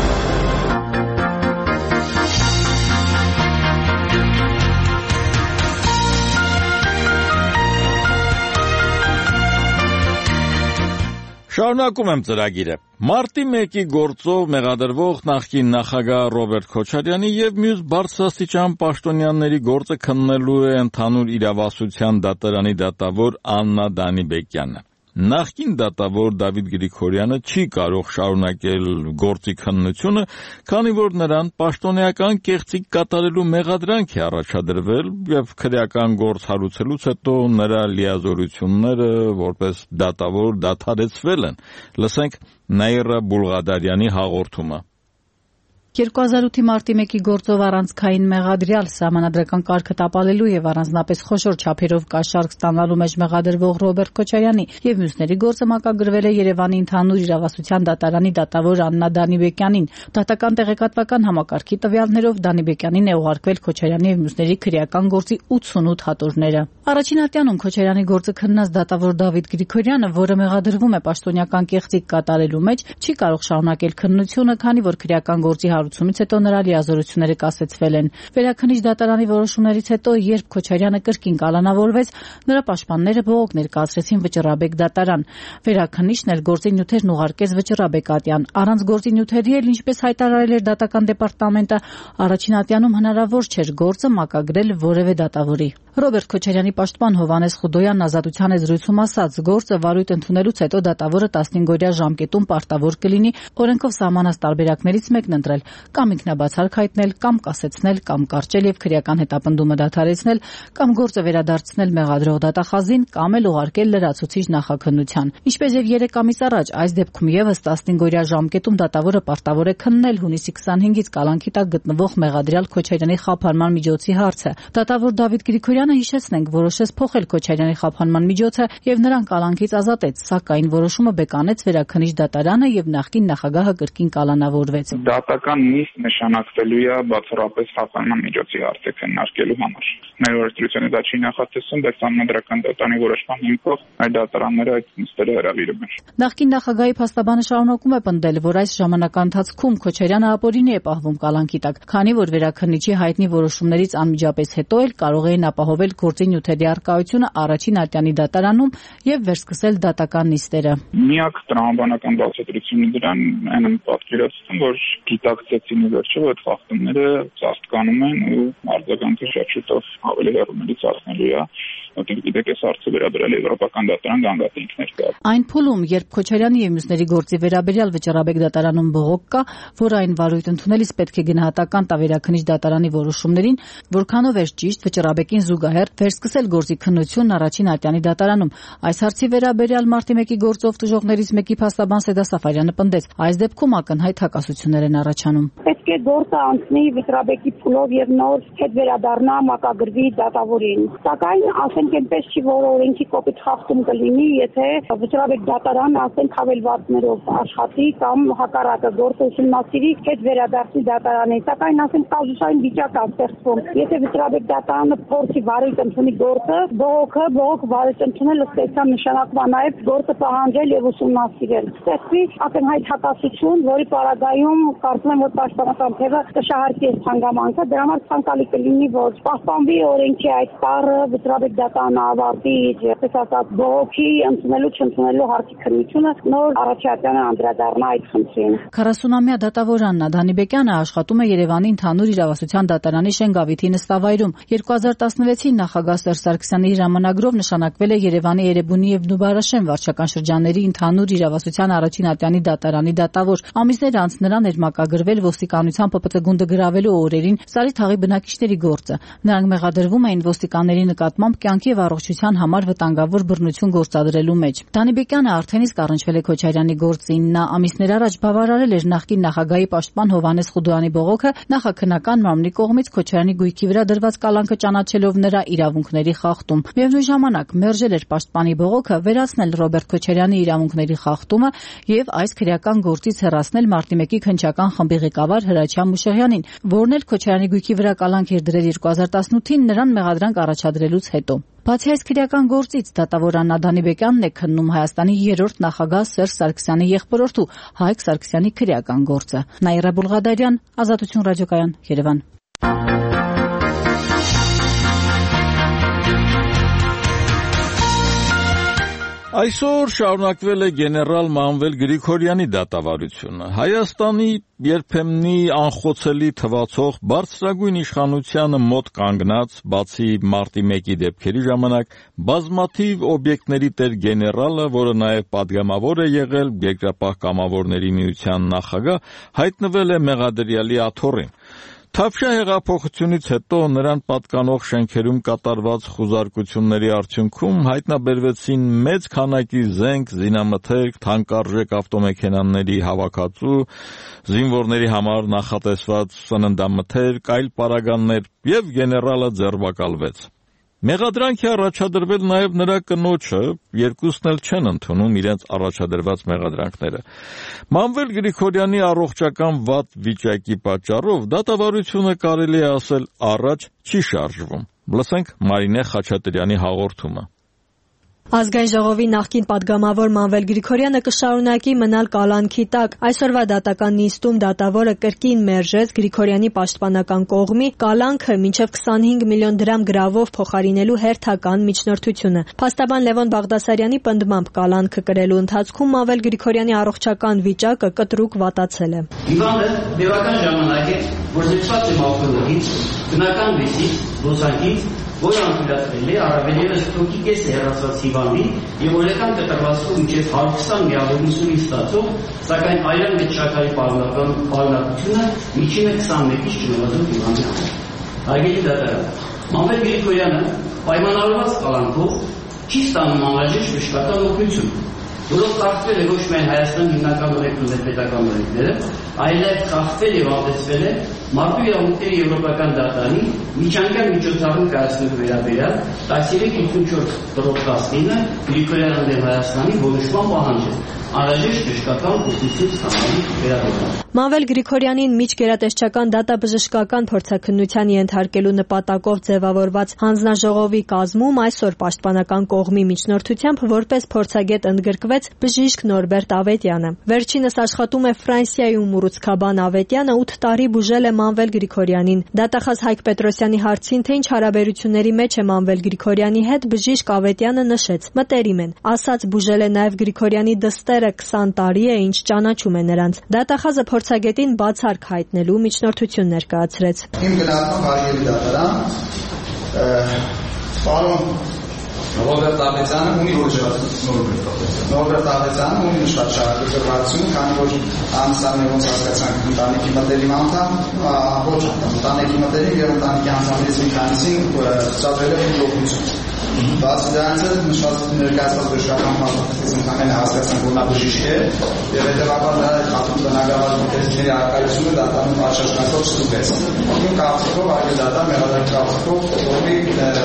Շարունակում եմ ծրագիրը։ Մարտի 1-ի գործով մեղադրվող նախկին նախագահ Ռոբերտ Քոչարյանի եւ մյուս բարձրաստիճան պաշտոնյաների գործը քննելու է ընդհանուր իրավասության դատարանի դատավոր Աննա Դանիբեկյանը։ Նախկին դատավոր Դավիթ Գրիգորյանը չի կարող շարունակել գործի քննությունը, քանի որ նրան պաշտոնեական կեղծիք կատարելու մեղադրանք է առաջադրվել եւ քրեական գործ հարուցելուց հետո նրա լիազորությունները որպես դատավոր դադարեցվել են։ Լսենք Նաիրա Բուլղադարյանի հաղորդումը։ 2008-ի մարտի 1-ի գործով առանցքային մեղադրյալ սահմանադրական կարգը տապալելու եւ առանձնապես խոշոր չափերով կաշառք ստանալու մեջ մեղադրվող Ռոբերտ Քոչարյանի եւ մյուսների գործը մակագրվել է Երևանի ընդհանուր իրավասության դատարանի դատավոր Աննա Դանիբեկյանին։ Դատական տեղեկատվական համակարգի տվյալներով Դանիբեկյանին է ուղարկվել Քոչարյանի եւ մյուսների քրեական գործի 88 հատորները։ Առաջին ատյանում Քոչարյանի գործը քննած դատավոր Դավիթ Գրիգորյանը, որը մեղադրվում է պաշտոնյական կեղծիք կատարելու մեջ, չի կարող շարունակել քննությունը, քանի որ քրեական գործի հարուցումից հետո նրա լիազորությունները կասեցվել են։ Վերաքննիչ դատարանի որոշումներից հետո, երբ Քոչարյանը կրկին կալանավորվեց, նրա պաշտպանները բողոք ներկայացրեցին Վճռաբեկ դատարան։ Վերաքննիչն էլ գործի նյութերն ուղարկեց Վճռաբեկ ատյան։ Առանց գործի նյութերի էլ, ինչպես հայտարարել էր դատական դեպարտամենտը, առաջին ատյանում հնարավոր չէր գործը մակագրել որևէ դատավորի։ Ռոբերտ Քոչարյանի պաշտպան Հովհաննես Խուդոյանն Ազատության եզրույցում ասաց, գործը վարույթ ընդունելուց հետո դատավորը 15-օրյա ժամկետում պարտավոր կլինի օրենքով սահմանած տարբերակներից մեկն ընտրել, կամ ինքնաբացարկ հայտնել, կամ կասեցնել, կամ կարճել եւ քրեական հետապնդումը դադարեցնել, կամ գործը վերադարձնել մեղադրող դատախազին, կամ էլ ուղարկել լրացուցիչ նախաքննության։ Ինչպես եւ 3 ամիս առաջ, այս դեպքում եւս 15-օրյա ժամկետում դատավորը պարտավոր է քննել հունիսի 25-ից կալանքի տակ գտնվող մեղադրյալ Քոչարյանի խափանման միջոցի հարցը։ Դատավոր Դավիթ Գրիգորյանը, հիշեցնենք, որոշեց փոխել Քոչարյանի խափանման միջոցը եւ նրան կալանքից ազատեց, սակայն որոշումը բեկանեց Վերաքննիչ դատարանը եւ նախկին նախագահը կրկին կալանավորվեց։ Դատական նիստ նշանակվելու է բացառապես խափանման միջոցի հարցը քննարկելու համար։ Մեր օրենսդրությունը դա չի նախատեսում, բայց համանդրական դատարանի որոշման հիմքով այդ դատարանները այդ նիստերը հրավիրում են։ Նախկին նախագահի փաստաբանը շարունակում է պնդել, որ այս ժամանակահատվածում Քոչարյանը ապօրինի է պահվում կալանքի տակ, քանի որ Վերաքննիչի հայտնի որոշումներից անմիջապես հետո էլ կարող էին ապահովել գործի նյութերի առկայությունը առաջին ատյանի դատարանում եւ վերսկսել դատական նիստերը։ Միակ տրամաբանական բացատրությունը դրան այն պատկերացնում, որ գիտակցեցին ի վերջո, որ այդ խախտումները ծածկանում են ու արձագանքը շատ շուտով ավելի հեռուներից հասնելու է։ Ոտիկ գիտեք, այս հարցը վերաբերել է Եվրոպական դատարան գանգատինքներ կա։ Այն փուլում, երբ Քոչարյանի եւ մյուսների գործի վերաբերյալ Վճռաբեկ դատարանում բողոք կա, որ այն վարույթ ընդունելիս պետք է գնահատական տա Վերաքննիչ դատարանի որոշումներին, որքանով էր ճիշտ Վճռաբեկին զուգահեռ վերսկսել գործի քննությունն առաջին ատյանի դատարանում։ Այս հարցի վերաբերյալ մարտի 1-ի գործով տուժողներից մեկի փաստաբան Սեդա Սաֆարյանը պնդեց, այս դեպքում ակնհայտ հակասություններ են առաջանում։ Պետք է գործը անցնի Վճռաբեկի փուլով եւ նոր հետ վերադառնա մակագրվի դատավորին։ Սակայն ասենք այնպես չի, որ օրենքի կոպիտ խախտում կլինի, եթե Վճռաբեկ դատարանը ասենք հավելվածներով աշխատի կամ հակառակը գործը ուսումնասիրի հետ վերադարձի դատարանին։ Սակայն ասենք կազուսային վիճակ է ստեղծվում։ Եթե Վճռաբեկ դատարանը փորձի վարույթ ընդունի գործը, բողոք վարույթ ընդունել ըստ էության նշանակվա նաեւ գործը պահանջել եւ ուսումնասիրել։ Ստեղծվի ակնհայտ հակասություն, որի պարագայում կարծում եմ, որ պաշտպանական թևը կշահարկի այս հանգամանքը, դրա համար ցանկալի կլինի, որ պահպանվի օրենքի այդ տառը, Վճռաբեկ դատարանը ավարտի իր, այսպես ասած, բողոքի ընդունելու չընդունելու հարցի քննությունը, նոր առաջատյանը անդրադառնա այդ խնդրին։ 40-ամյա դատավոր Աննա Դանիբեկյանը աշխատում է Երևանի ընդհանուր իրավասության դատարանի Շենգավիթի նստավայրում։ 2016-ին նախագահ Սերժ Սարգսյանի հրամանագրով նշանակվել է Երևանի Էրեբունի եւ Նուբարաշեն վարչական շրջանների ընդհանուր իրավասության առաջին ատյանի դատարանի դատավոր։ Ամիսներ անց նրան էր մակագրվել ոստիկանության ՊՊՑ գունդը գրավելու օրերին Սարի թաղի բնակիչների գործը։ Նրանք մեղադրվում էին ոստիկանների նկատմամբ կյանքի եւ առողջության համար վտանգավոր բռնություն գործադրելու մեջ։ Դանիբեկյանը արդեն իսկ առնչվել է Քոչարյանի գործին։ Նա ամիսներ առաջ բավարարել էր նախկին նախագահի պաշտպան Հովհաննես Խուդոյանի բողոքը նախաքննական մարմնի կողմից Քոչարյանի գույքի վրա դրված կալանքը ճանաչելով նրա իրավունքների խախտում։ Միևնույն ժամանակ մերժել էր պաշտպանի բողոքը վերացնել Ռոբերտ Քոչարյանի իրավունքների խախտումը եւ այս քրեական գործից հեռացնել մարտի 1-ի քննչական խմբի ղեկավար Հրաչյա Մուշեղյանին, որն էլ Քոչարյանի գույքի վրա կալանք էր դրել 2018-ին նրան մեղադրանք առաջադրելուց հետո։ Բացի այս քրեական գործից, դատավոր Աննա Դանիբեկյանն է քննում Հայաստանի 3-րդ նախագահ Սերժ Սարգսյանի եղբորորդու Հայկ Սարգսյանի քրեական գործը։ Նաիրա Բուլղադարյան, Ազատություն ռադիոկայան, Երևան։ Այսօր շարունակվել է գեներալ Մանվել Գրիգորյանի դատավարությունը։ Հայաստանի երբեմնի անխոցելի թվացող բարձրագույն իշխանությանը մոտ կանգնած, բացի մարտի 1-ի դեպքերի ժամանակ, բազմաթիվ օբյեկտների տեր գեներալը, որը նաև պատգամավոր է եղել Երկրապահ կամավորների միության նախագահ, հայտնվել է մեղադրյալի աթոռին։ Թավշյա հեղափոխությունից հետո նրան պատկանող շենքերում կատարված խուզարկությունների արդյունքում հայտնաբերվեցին մեծ քանակի զենք, զինամթերք, թանկարժեք ավտոմեքենաների հավաքածու, զինվորների համար նախատեսված սննդամթերք, այլ պարագաներ եւ գեներալը ձերբակալվեց։ Մեղադրանք է առաջադրվել նաև նրա կնոջը, երկուսն էլ չեն ընդունում իրենց առաջադրված մեղադրանքները։ Մանվել Գրիգորյանի առողջական վատ վիճակի պատճառով դատավարությունը կարելի է ասել առաջ չի շարժվում։ Լսենք Մարինե Խաչատրյանի հաղորդումը։ Ազգային ժողովի նախկին падգամավոր Մանվել Գրիգորյանը կշարունակի մնալ կալանքի տակ։ Այսօրվա դատական նիստում դատավորը կրկին մերժեց Գրիգորյանի պաշտպանական կողմի կալանքը մինչև 25 միլիոն դրամ գրավով փոխարինելու հերթական միջնորդությունը։ Փաստաբան Լևոն Բաղդասարյանի պնդմամբ կալանքը կրելու ընթացքում Մանվել Գրիգորյանի առողջական վիճակը կտրուկ վատացել է։ Հիվանդը բավական ժամանակ է, որ զրկված է մաքրողից, բնական վեցից, զբոսանքից, որը անկյունացվել է առավել ևս թոքի կես հեռացված հիվանդի եւ օրական կտրվածքով մինչեւ 120 միավորությունի ստացող, սակայն այլն մեծ շաքարի պարունակությունը միջինը 21-ից չնվազող հիվանդի համար։ Հարգելի դատարան, Մանվել Գրիգորյանը պայմանավորված կալանքով չի ստանում անհրաժեշտ բժշկական օգնություն, որով խախտվել է ոչ միայն Հայաստանի հիմնական օրենքները, պետական օրենքները, այլև խախտվել եւ ապեցվել է մարդու իրավունքների եվրոպական դատարանի միջանկյալ միջոցառում կայացնելու վերաբերյալ 1354/19 Գրիգորյանի դեմ Հայաստանի որոշման պահանջը անհրաժեշտ բժշկական օգնություն ստանալու վերաբերյալ։ Մանվել Գրիգորյանին միջգերատեսչական դատաբժշկական փորձաքննության ենթարկելու նպատակով ձևավորված հանձնաժողովի կազմում այսօր պաշտպանական կողմի միջնորդությամբ որպես փորձագետ ընդգրկվեց բժիշկ Նորբերտ Ավետյանը։ Վերջինս աշխատում է Ֆրանսիայում ուռուցքաբան Ավետյանը 8 տարի բուժել է Մանվել Գրիգորյանին։ Դատախազ Հայկ Պետրոսյանի հարցին, թե ինչ հարաբերությունների մեջ է Մանվել Գրիգորյանի հետ, բժիշկ Ավետյանը նշեց. մտերիմ են, ասաց բուժել է նաև Գրիգորյանի դստերը 20 տարի է, ինչ ճանաչում է նրանց։ Դատախազը փորձագետին բացառք հայտնելու միջնորդություն ներկայացրեց։ Իմ գնահատմամբ հարգելի դատարան, պարոն Նորբերտ Ավետյանը ունի նշված շահագրգռվածություն, քանի որ ամուսնալը ոնց հասկացանք ընտանիքի մտերիմ անդամ, ոչ ընտանիքի մտերիմ եւ ընտանիքի անդամներից մի քանիսին ցուցադրել է օգնություն։ Բացի դրանից նշված ներկայացված բժշկական մասնակցությունից ընդհանրեն հասկացանք, որ նա բժիշկ է եւ հետեւաբար նրա խախտում բնակավար տեսքերի արկայությունը դատարանում արշավանքով ստուգեց։ Իմ կարծիքով այլ դատան մեղադրանքի կարծիքով ողի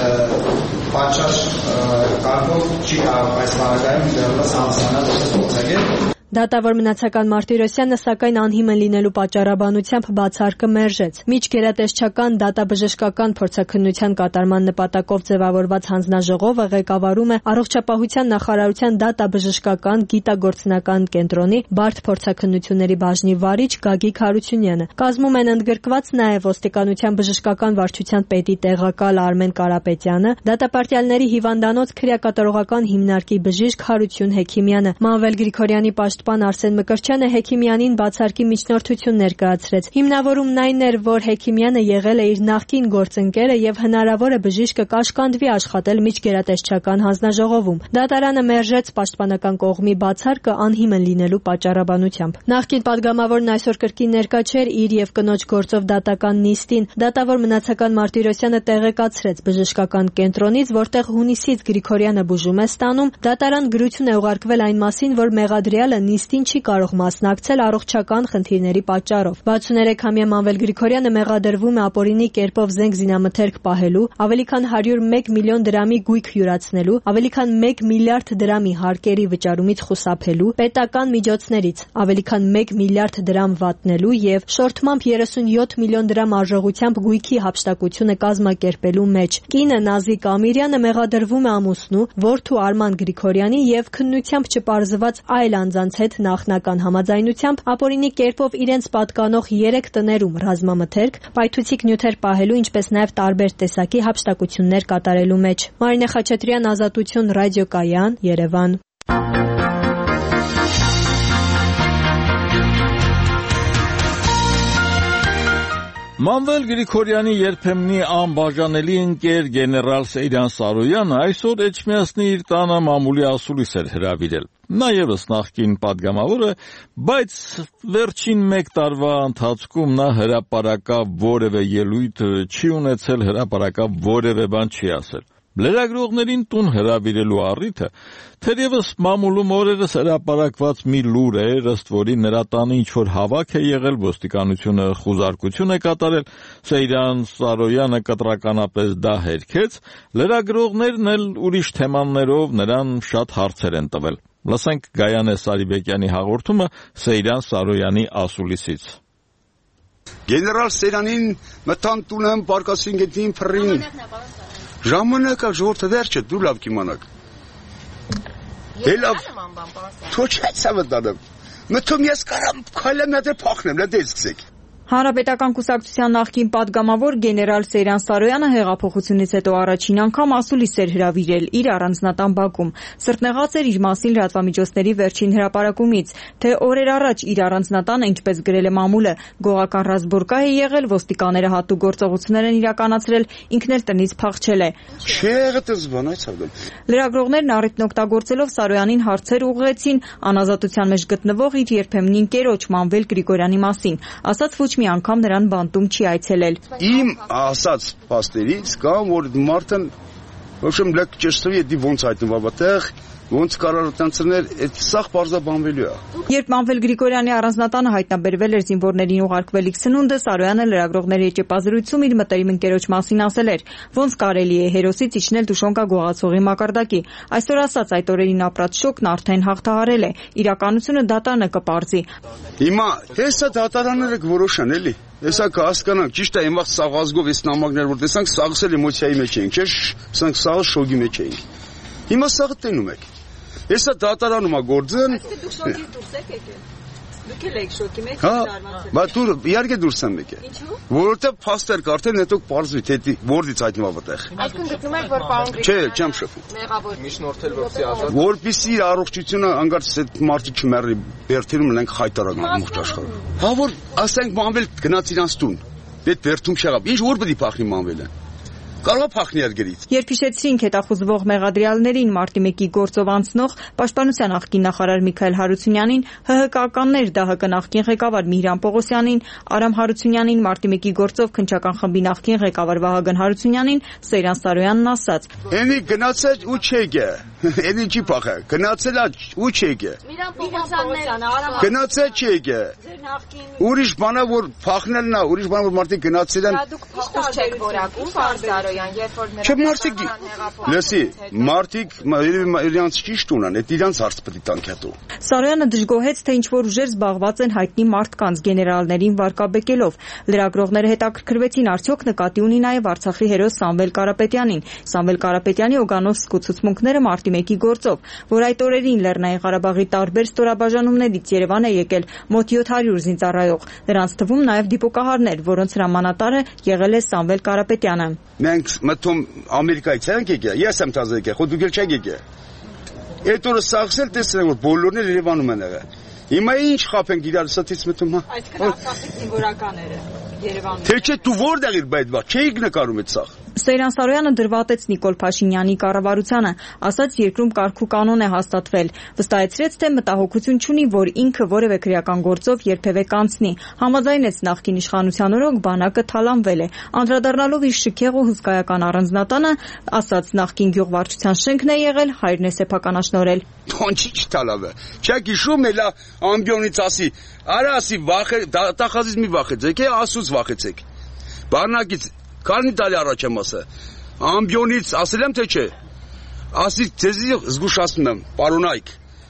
պատշաճ կարգով չի կարող այս բանակայում դեռևս համաձայնալ որպես փորձագետ։ Դատավոր մնացական Մարտիրոսյանը սակայն անհիմն լինելու պատճառաբանությամբ բացարկը մերժեց։ Միջգերատեսչական դատաբժշկական փորձաքննության կատարման նպատակով ձևավորված հանձնաժողովը ղեկավարում է Առողջապահության նախարարության դատաբժշկական գիտագործնական կենտրոնի բարդ փորձաքննությունների բաժնի վարիչ Գագիկ Հարությունյանը։ Կազմում են ընդգրկված նաև ոստիկանության բժշկական վարչության պետի տեղակալ Արմեն Կարապետյանը, դատապարտյալների հիվանդանոց քրեակատարողական հիմնարկի բժիշկ Հարություն Հեքիմյանը, Մանվել Գրիգորյանի պաշտպան Արսեն Մկրտչյանը Հեքիմյանին բացարկի միջնորդություն ներկայացրեց։ Հիմնավորումն այն էր, որ Հեքիմյանը եղել է իր նախկին գործընկերը եւ հնարավոր է բժիշկը կաշկանդվի աշխատել միջգերատեսչական հանձնաժողովում։ Դատարանը մերժեց պաշտպանական կողմի բացարկը անհիմն լինելու պատճառաբանությամբ։ Նախկին падգամավորն այսօր կրկին ներկա չէր իր եւ կնոջ գործով դատական նիստին։ Դատավոր մնացական Մարտիրոսյանը տեղեկացրեց բժշկական կենտրոնից, որտեղ հունիսից Գրիգորյանը բուժում է ստանում, դատարան գրություն է ուղարկվել այն մասին, որ մեղադրյալը նիստին չի կարող մասնակցել առողջական խնդիրների պատճառով։ 63-ամյա Մանվել Գրիգորյանը մեղադրվում է ապօրինի կերպով զենք զինամթերք պահելու, ավելի քան 101 միլիոն դրամի գույք յուրացնելու, ավելի քան 1 միլիարդ դրամի հարկերի վճարումից խուսափելու, պետական միջոցներից ավելի քան 1 միլիարդ դրամ վատնելու եւ շորթմամբ 37 միլիոն դրամ արժողությամբ գույքի հափշտակությունը կազմակերպելու մեջ։ Կինը Նազիկ Ամիրյանը մեղադրվում է ամուսնու, որդու Արման Գրիգորյանի եւ քննությամբ չպարզված այլ անձանց հետ նախնական համաձայնությամբ ապօրինի կերպով իրենց պատկանող 3 տներում ռազմամթերք, պայթուցիկ նյութեր պահելու, ինչպես նաև տարբեր տեսակի հափշտակություններ կատարելու մեջ։ Մարինե Խաչատրյան, Ազատություն, ռադիոկայան, Երևան։ Մանվել Գրիգորյանի երբեմնի անբաժանելի ընկեր գեներալ Սեյրան Սարոյանը այսօր Էջմիածնի իր տանը մամուլի ասուլիս էր հրավիրել։ Նա ևս նախկին պատգամավոր է, բայց վերջին 1 տարվա ընթացքում նա հրապարակավ որևէ ելույթ չի ունեցել, հրապարակավ որևէ բան չի ասել։ Լրագրողներին տուն հրավիրելու առիթը թերևս մամուլում օրերս հրապարակված մի լուր է, ըստ որի նրա տանը ինչ-որ հավաք է եղել, ոստիկանությունը խուզարկություն է կատարել, Սեյրան Սարոյանը կտրականապես դա հերքեց, լրագրողներն էլ ուրիշ թեմաներով նրան շատ հարցեր են տվել։ Լսենք Գայանե Սարիբեկյանի հաղորդումը Սեյրան Սարոյանի ասուլիսից։ Գեներալ Սեյրանին մտան տունը պարկասին գետին փռին Ժամանակը ժողովուրդը վերջը դու լավ կիմանաք։ Լավ։ Թո չեցա վտանեմ։ Մտում ես կարամ քայլեմ նատը փախնեմ, լեդեսցեք։ Հանրապետական կուսակցության նախկին պատգամավոր գեներալ Սեյրան Սարոյանը հեղափոխությունից հետո առաջին անգամ ասուլիս էր հրավիրել իր առանձնատան բակում։ Սրտնեղած էր իր մասին լրատվամիջոցների վերջին հրապարակումից, թե օրեր առաջ իր առանձնատանը, ինչպես գրել է մամուլը, գողական ռազմբորկա է եղել, ոստիկանները հատուկ գործողություններ են իրականացրել, ինքն էլ տնից փախչել է։ Լրագրողներն առիթն օգտագործելով Սարոյանին հարցեր ուղղեցին անազատության մեջ գտնվող իր երբեմնի ընկերոջ Մանվել Գրիգորյանի մասին, ասաց ոչ մի անգամ նրան բանտում չի այցելել։ Իմ ասած փաստերից կամ որ մարդն ոչմ լեկ ճշտվի դի ոնց հայտնվավ այդտեղ ոնց կարող տնցնել այդ սաղ բարձաբանվելու է։ Երբ Մանվել Գրիգորյանի առանձնատանը հայտնաբերվել էր զինվորներին ուղարկվելիք սնունդը, Սարոյանը լրագրողների եջեպազրույցում իր մտերիմ ընկերոջ մասին ասել էր, ոնց կարելի է հերոսից իջնել Դուշոնկա գողացողի մակարդակի։ Այսօր ասած այդ օրերին ապրած շոկն արդեն հաղթահարել է, իրականությունը դատարանը կպարզի։ Հիմա հեսա դատարանները կորոշան էլի։ Հեսա կհասկանանք, ճիշտ է, հիմա սաղ ազգով այս նամակներ որ տեսանք, սաղսել էմոցիայի մեջ էինք, չէ՞, սրանք սաղը շոկի մեջ էինք։ Հիմա սաղը տենում եք։ Հեսա դատարանում է գործն։ Դուք շոկի դուրս եք եկել։ Դուք էլ եք շոկի մեջ զարմացել։ Բա դու իհարկե դուրս եմ եկել։ Ինչու՞։ Որովհետև փաստեր կարդեն, հետո պարզվի թե որից հայտնվավ այդտեղ։ Այսինքն գտնում եք որ պարոն Չէ, չեմ շփում։ Մեղավոր միջնորդել որպեսզի ազատ։ Որպեսզի իր առողջությունը անգարց այդ մարդը չմեռի, բերթերում ունենք խայտարակ ամբողջ աշխարհում։ Հա որ ասենք Մանվել գնաց իրանց տուն։ Այդ բերթում չեղավ։ Ինչ որ պետք է փախնի Մանվելը։ Կարող է փախնի արգերից։ Երբ հիշեցրինք հետախուզվող մեղադրյալներին մարտի 1-ի գործով անցնող պաշտպանության նախկին նախարար Միքայել Հարությունյանին, ՀՀԿ-ականներ ԴՀԿ նախկին ղեկավար Միհրան Պողոսյանին, Արամ Հարությունյանին, մարտի 1-ի գործով քննչական խմբի նախկին ղեկավար Վահագն Հարությունյանին, Սեյրան Սարոյանն ասաց. «Էնի գնացել ու չեկե, էնի չի փախը, գնացել ու չեկե։ Միհրան Պողոսյանն Արամ Գնացել չեկե։ Ուրիշ բանա որ փախնելն է, ուրիշ բանա որ մարդիկ գնացել են։ Դուք փախուս չեք որակում, Սարոյան, երբ որ Չէ մարդիկ, լսի, մարդիկ իրանց ճիշտ ունեն, այդ իրանց հարց պետք է տանք հետո։ Սարոյանը դժգոհեց, թե ինչ-որ ուժեր զբաղված են հայտնի մարդկանց գեներալներին վարկաբեկելով։ Լրագրողները հետաքրքրվեցին, արդյոք նկատի ունի նաև Արցախի հերոս Սամվել Կարապետյանին։ Սամվել Կարապետյանի Օգանովսկ ցուցմունքները մարտի 1-ի գործով, որ այդ օրերին Լեռնային Ղարաբաղի տարբեր ստորաբաժանումներից Երևան է եկել մոտ 700 զինծառայող։ Նրանց թվում նաև դիպուկահարներ, որոնց հրամանատարը եղել է Սամվել Կարապետյանը։ Մենք մտում Ամերիկայից ենք եկել, ես եմ տազը եկել, խո դուք էլ չեք եկել։ Այդ օրը սաղսել տեսնենք որ բոլորն էլ Երևանում են եղել։ Հիմա ինչ խափենք իրար սաթից մտում հա։ Այսինքն Արցախի զինվորականները Երևանում։ Թե չէ դու որտեղ իր բայց բա չէիք նկարում այդ սաղ։ Սեյրան Սարոյանը դրվատեց Նիկոլ Փաշինյանի կառավարությանը, ասաց երկրում կարգ ու կանոն է հաստատվել, վստահեցրեց, թե մտահոգություն չունի, որ ինքը որևէ քրեական գործով երբևէ կանցնի, համաձայնեց նախկին իշխանության օրոք բանակը թալանվել է, անդրադառնալով իր շքեղ ու հսկայական առանձնատանը, ասաց նախկին գյուղվարչության շենքն է եղել, հայրն է սեփականաշնորհել։ Թոնչի չտալավը, չեք հիշում էլա ամբյոնից ասի, արա ասի վախը, տախազից մի վախեցեք, ասուց վախեցեք, բառնակից Քանի տալի առաջ եմ ասը, ամբյոնից ասել եմ թե չէ, ասի ձեզի զգուշացնում եմ, պարոնայք,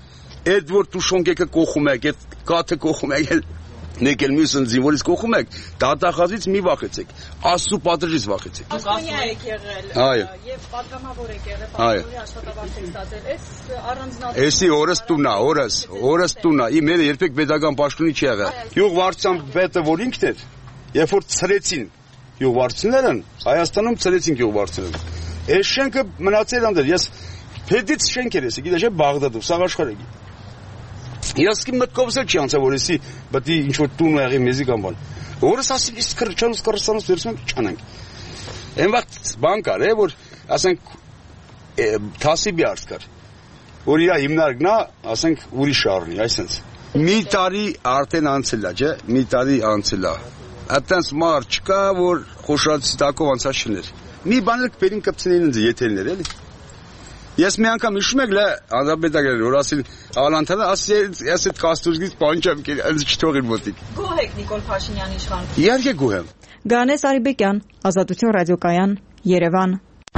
այդ որ դու շոնկեկը կողում եք, այդ կաթը կողում եք, մեկ էլ մյուս զինվորից կողում եք, դատախազից մի վախեցեք, Աստծո պատժից վախեցեք։ Ասպանյա եք եղել, եւ պատգամավոր եք եղել, պատգամավորի աշխատավարձ եք ստացել, այս առանձնատու։ Էսի օրս տունա, օրս տունա, իմ երբեք pedagogan պաշտոնի չի եղել։ Յուղ վարչության պետը որ ինքն էր, երբ որ ցրեցին Յուղվարչություններն Հայաստանում ցրեցին յուղվարչությունները։ Այս շենքը մնացել անդր, ես փեդից շենք էր, գիտես, չէ, Բաղդադում, սաղ աշխարհի։ Ես իմ մտքովս էլ չի անցա, որ էսի պետք է ինչ որ տուն եղի մեզի կամ բան։ Օրս ասի իսկ քրչանս կրսանս դերսում չանանք։ Այն վաղ բան կար, որ ասենք թասիբի արդ կար։ Որ իր հիմնարկն է, ասենք ուրիշ առնի, այսինքն։ Մի տարի արդեն անցել է, չէ՞, մի տարի անցել է։ Այդտենց մար չկա, որ խոշորացի տակով անցած շներ։ Մի բաներ կբերին կպցնեին ինձ եթերներ, էլի։ Ես մի անգամ հիշում եք լա անձնապետագրեր, որ ասին Ալանթանը, ասի ես այդ կաստուրգից պանջամ կեր, ինձ չթողին մոտիկ։ Գոհ եք Նիկոլ Փաշինյանի իշխանության։ Իհարկե գոհ եմ։ Գանես Արիբեկյան, Ազատություն ռադիոկայան, Երևան։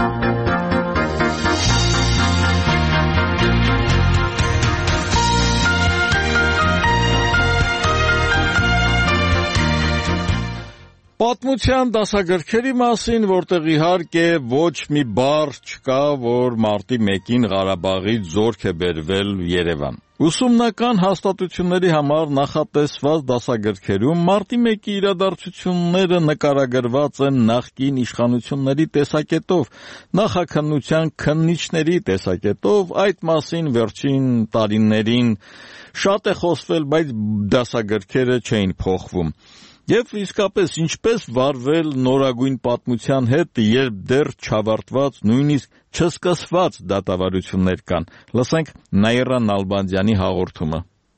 Պատմության դասագրքերի մասին, որտեղ իհարկե ոչ մի բառ չկա, որ մարտի 1-ին Ղարաբաղից զորք է բերվել Երևան։ Ուսումնական հաստատությունների համար նախատեսված դասագրքերում մարտի 1-ի իրադարձությունները նկարագրված են նախկին իշխանությունների տեսակետով, նախաքննության քննիչների տեսակետով, այդ մասին վերջին տարիներին շատ է խոսվել, բայց դասագրքերը չէին փոխվում։ Եվ իսկապես ինչպես վարվել նորագույն պատմության հետ, երբ դեռ չավարտված, նույնիսկ չսկսված դատավարություններ կան։ Լսենք Նաիրա Նալբանդյանի հաղորդումը։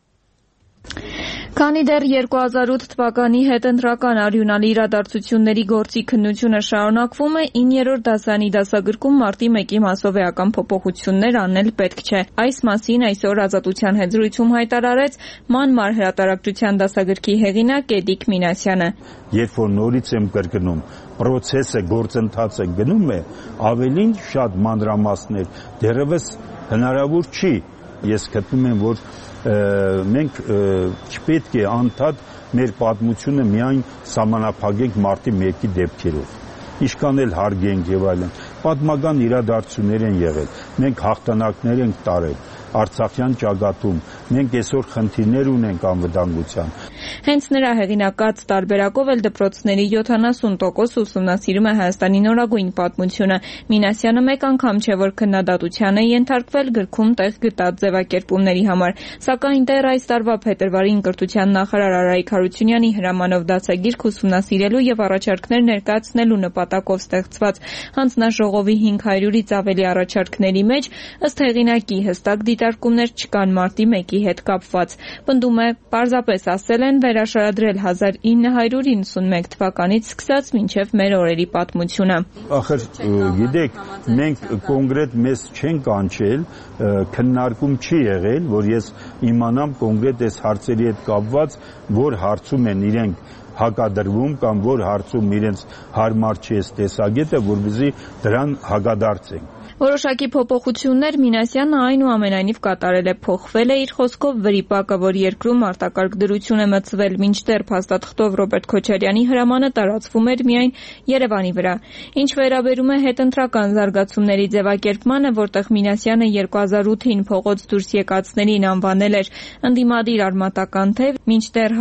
Քանի դեռ 2008 թվականի հետընտրական արյունալի իրադարձությունների գործի քննությունը շարունակվում է, 9-րդ դասարանի դասագրքում մարտի 1-ի մասով էական փոփոխություններ անել պետք չէ։ Այս մասին այսօր Ազատության հետ զրույցում հայտարարեց Մանմար հրատարակչության դասագրքի հեղինակ Էդիկ Մինասյանը։ Երբ որ նորից եմ կրկնում, process-ը գործընթացը գնում է, ավելին շատ մանրամասներ դեռևս հնարավոր չի։ Ես գտնում եմ, որ մենք չպետք է անդադ մեր պատմությունը միայն սահմանափակենք մարտի 1-ի դեպքերով։ Ինչքան էլ հարգենք եւ այլն, պատմական իրադարձություններ են եղել, մենք հաղթանակներ ենք տարել Արցախյան ճակատում, մենք այսօր խնդիրներ ունենք անվտանգության։ Հենց նրա հեղինակած տարբերակով էլ դպրոցների 70% ուսումնասիրում է Հայաստանի նորագույն պատմությունը։ Մինասյանը մեկ անգամ չէ, որ քննադատության է ենթարկվել գրքում տեղ գտած ձևակերպումների համար, սակայն դեռ այս տարվա փետրվարին կրթության նախարար Արայիկ Հարությունյանի հրամանով դասագիրք ուսումնասիրելու եւ առաջարկներ ներկայացնելու նպատակով ստեղծված հանձնաժողովի 500-ից ավելի առաջարկների մեջ ըստ հեղինակի հստակ դիտարկումներ չկան մարտի 1-ի հետ կապված։ Պնդում է, պարզապես ասել են վերաշարադրել 1991 թվականից սկսած մինչև մեր օրերի պատմությունը։ Ախր գիտեք, մենք կոնկրետ մեզ չեն կանչել, քննարկում չի եղել, որ ես իմանամ կոնկրետ այս հարցերի հետ կապված, որ հարցում են իրենք հակադրվում կամ որ հարցում իրենց հարմար չի այս տեսակետը, որպեսզի դրան հակադարձենք։ Որոշակի փոփոխություններ Մինասյանը այնուամենայնիվ կատարել է, փոխվել է իր խոսքով վրիպակը, որ երկրում արտակարգ դրություն է մտցվել, մինչդեռ փաստաթղթով Ռոբերտ Քոչարյանի հրամանը տարածվում էր միայն Երևանի վրա։ Ինչ վերաբերում է հետընտրական զարգացումների ձևակերպմանը, որտեղ Մինասյանը 2008-ին փողոց դուրս եկածներին անվանել էր ընդդիմադիր արմատական թեւ, մինչդեռ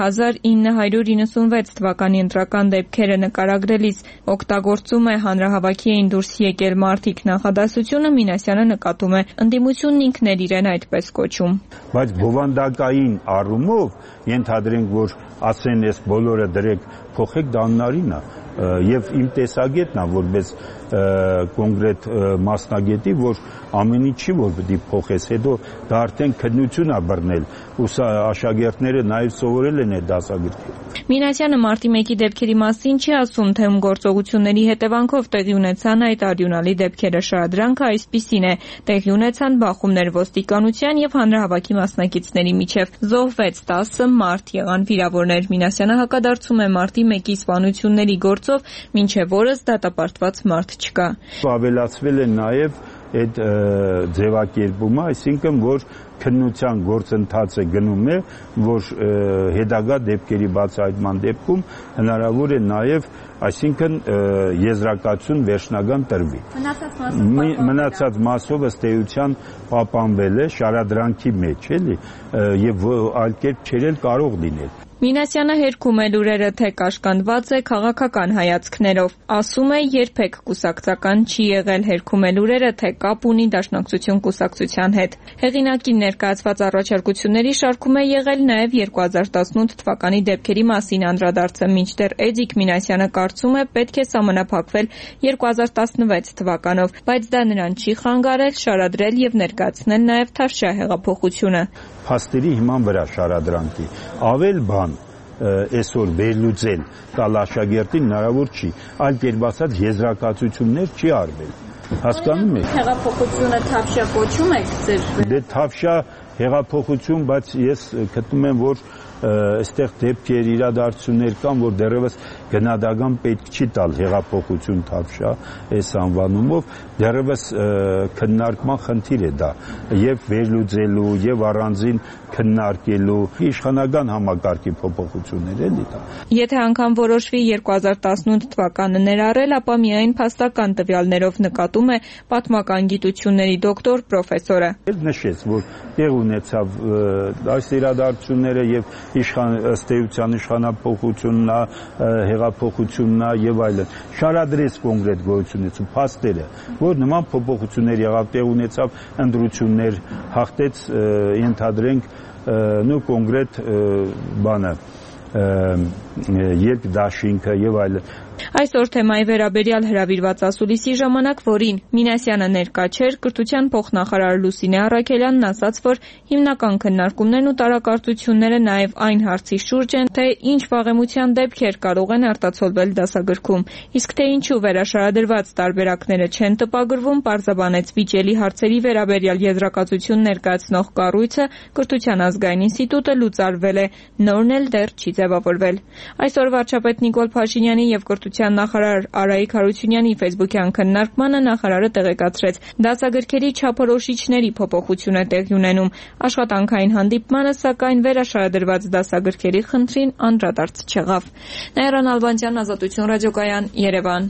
1996 թվականի ընտրական դեպքերը նկարագրելիս օգտագործում է հանրահավաքի էին դուրս եկել մարդիկ նախադասությունը, Մինասյանը նկատում է ընդդիմությունն ինքն էր իրեն այդպես կոչում։ Բայց բովանդակային առումով ենթադրենք, որ ասեն այս բոլորը դրեք, փոխեք դա աննարին է եւ իմ տեսակետն է որպես կոնկրետ մասնագետի, որ ամեն ինչ չի որ պետք է փոխես, հետո դա արդեն քննություն է բռնել, ու աշակերտները նաեւ սովորել են այդ դասագրքերը։ Մինասյանը մարտի 1-ի դեպքերի մասին չի ասում, թե ում գործողությունների հետևանքով տեղի ունեցան այդ արյունալի դեպքերը։ Շարադրանքը այսպիսին է. տեղի ունեցան բախումներ ոստիկանության եւ հանրահավաքի մասնակիցների միջև, զոհվեց 10 մարդ, եղան վիրավորներ։ Մինասյանը հակադարձում է մարտի 1-ի սպանությունների գործով, մինչև օրս դատապարտված մարդ չկա։ Ավելացվել է նաեւ այդ ձևակերպումը, այսինքն որ քննության գործընթացը գնում է, որ հետագա դեպքերի բացահայտման դեպքում հնարավոր է նաև, այսինքն եզրակացություն վերջնական տրվի։ Մնացած մասով ըստ էության պահպանվել է շարադրանքի մեջ, էլի, եւ այլ կերպ չէր կարող լինել։ Մինասյանը հերքում է լուրերը, թե կաշկանդված է քաղաքական հայացքներով։ Ասում է, երբեք կուսակցական չի եղել, հերքում է լուրերը, թե կապ ունի Դաշնակցություն կուսակցության հետ։ Հեղինակին ներկայացված առաջարկությունների շարքում է եղել նաև 2018 թվականի դեպքերի մասին անդրադարձը, մինչդեռ Էդիկ Մինասյանը կարծում է, պետք է սահմանափակվել 2016 թվականով, բայց դա նրան չի խանգարել շարադրել եւ ներկայացնել նաև Թավշյա հեղափոխությունը։ Փաստերի հիման վրա շարադրանքի ավել բան այսօր վերլուծել տալ աշակերտին հնարավոր չի, այլ կերպ ասած եզրակացություններ չի արվել։ Հասկանում եք։ Հեղափոխությունը Թավշյա կոչում եք ձեր։ Դե Թավշյա հեղափոխություն, բայց ես գտնում եմ, որ այստեղ դեպքեր, իրադարձություններ կան, որ դեռևս գնահատական պետք չի տալ հեղափոխություն Թավշյա այս անվանումով, դեռևս քննարկման խնդիր է դա, եւ վերլուծելու, եւ առանձին քննարկելու իշխանական համակարգի փոփոխություններ էլի դա։ Եթե անգամ որոշվի 2018 թվականը ներառել, ապա միայն փաստական տվյալներով, նկատում է պատմական գիտությունների դոկտոր պրոֆեսորը։ Նշեց, որ տեղ ունեցավ այս իրադարձությունները եւ ըստ էության իշխանափոխությունն է, հեղափոխությունն է եւ այլն։ Շարադրեց կոնկրետ գոյությունից ու փաստերը, որ նման փոփոխություններ եղավ, տեղ ունեցավ ընտրություններ, հաղթեց ենթադրենք նու կոնկրետ բանը երբ դաշինքը եւ այլն։ Այսօր թեմայի վերաբերյալ հրավիրված ասուլիսի ժամանակ, որին Մինասյանը ներկա չէր, կրթության փոխնախարար Լուսինե Առաքելյանն ասաց, որ հիմնական քննարկումներն ու տարակարծությունները նաև այն հարցի շուրջ են, թե ինչ վաղեմության դեպքեր կարող են արտացոլվել դասագրքում, իսկ թե ինչու վերաշարադրված տարբերակները չեն տպագրվում, պարզաբանեց վիճելի հարցերի վերաբերյալ եզրակացություն ներկայացնող կառույցը Կրթության ազգային ինստիտուտը լուծարվել է, նորն էլ դեռ չի ձևավորվել։ Այսօր վարչապետ Նիկոլ Փաշինյանի եւ Կրթության նախարար Արայիկ Հարությունյանի ֆեյսբուքյան քննարկմանը նախարարը տեղեկացրեց, դասագրքերի չափորոշիչների փոփոխություն է տեղի ունենում։ Աշխատանքային հանդիպմանը, սակայն վերաշարադրված դասագրքերի խնդրին անդրադարձ չեղավ։ Նաիրա Նալբանդյան, Ազատություն ռադիոկայան, Երևան։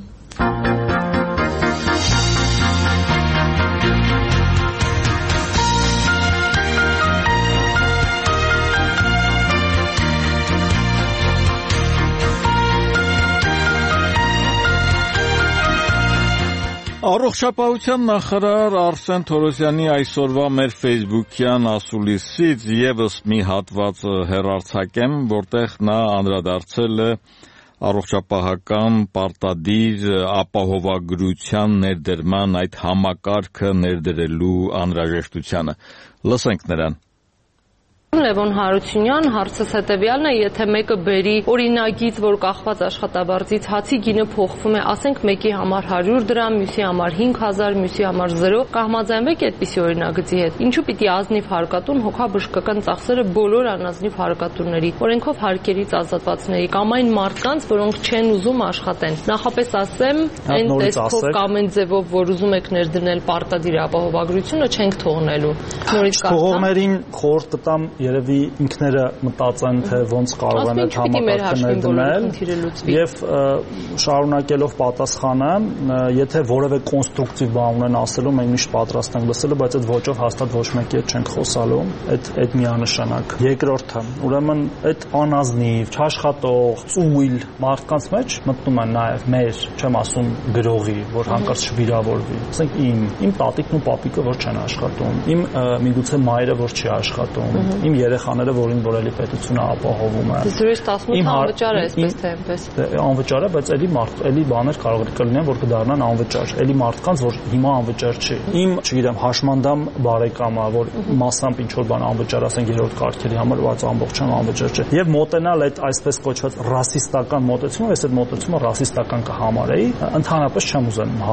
Առողջապահության նախարար Արսեն Թորոսյանի այսօրվա մեր ֆեյսբուքյան ասուլիսից եւս մի հատված հեռարձակեմ, որտեղ նա անդրադարձել է առողջապահական պարտադիր ապահովագրության ներդրման այդ համակարգը ներդրելու անհրաժեշտությանը։ Լսենք նրան։ Լևոն Հարությունյան, հարցս հետևյալն է, եթե մեկը բերի օրինագիծ, որ կախված աշխատավարձից հացի գինը փոխվում է, ասենք մեկի համար 100 դրամ, մյուսի համար 5000, մյուսի համար 0, կհամաձայնվեք այդպիսի օրինագծի հետ։ Ինչու պիտի ազնիվ հարկատուն հոգա բժշկական ծախսերը բոլոր անազնիվ հարկատուների, օրենքով հարկերից ազատվածների կամ այն մարդկանց, որոնք չեն ուզում աշխատեն։ Նախապես ասեմ, այն տեսքով կամ այն ձևով, որ ուզում եք ներդնել պարտադիր ապահովագրությունը, չենք թողնելու։ Նորից կողմերին խորհուրդ տամ երևի ինքները մտածեն, թե ոնց կարող են այդ համակարգը ներդնել եւ շարունակելով պատասխանը, եթե որևէ կոնստրուկտիվ բան ունեն ասելու, մենք միշտ պատրաստ ենք լսելու, բայց այդ ոճով հաստատ ոչ մեկի հետ չենք խոսալու, այդ միանշանակ։ Երկրորդը, ուրեմն այդ անազնիվ, չաշխատող, ծույլ մարդկանց մեջ մտնում են նաեւ մեր, չեմ ասում գրողի, որ հանկարծ չվիրավորվի, ասենք իմ տատիկն ու պապիկը, որ չեն աշխատում, իմ միգուցե մայրը, որ չի աշխատում, իմ երեխաները, որին որ էլի պետությունը ապահովում է։ Դες 18 անվճար է, այսպես թե այնպես։ Անվճար է, բայց էլի բաներ կարող կլինեն, որ կդառնան անվճար։ Էլի մարդկանց, որ հիմա անվճար չի։ Իմ, չգիտեմ, հաշմանդամ բարեկամը, որ մասամբ ինչ որ բան անվճար, ասենք երրորդ կարգերի համար, բայց ամբողջությամբ անվճար չէ։ Եվ մոտենալ այդ այսպես կոչված ռասիստական մոտեցումը, ես այդ մոտեցումը ռասիստական կհամարեի, ընդհանրապես չեմ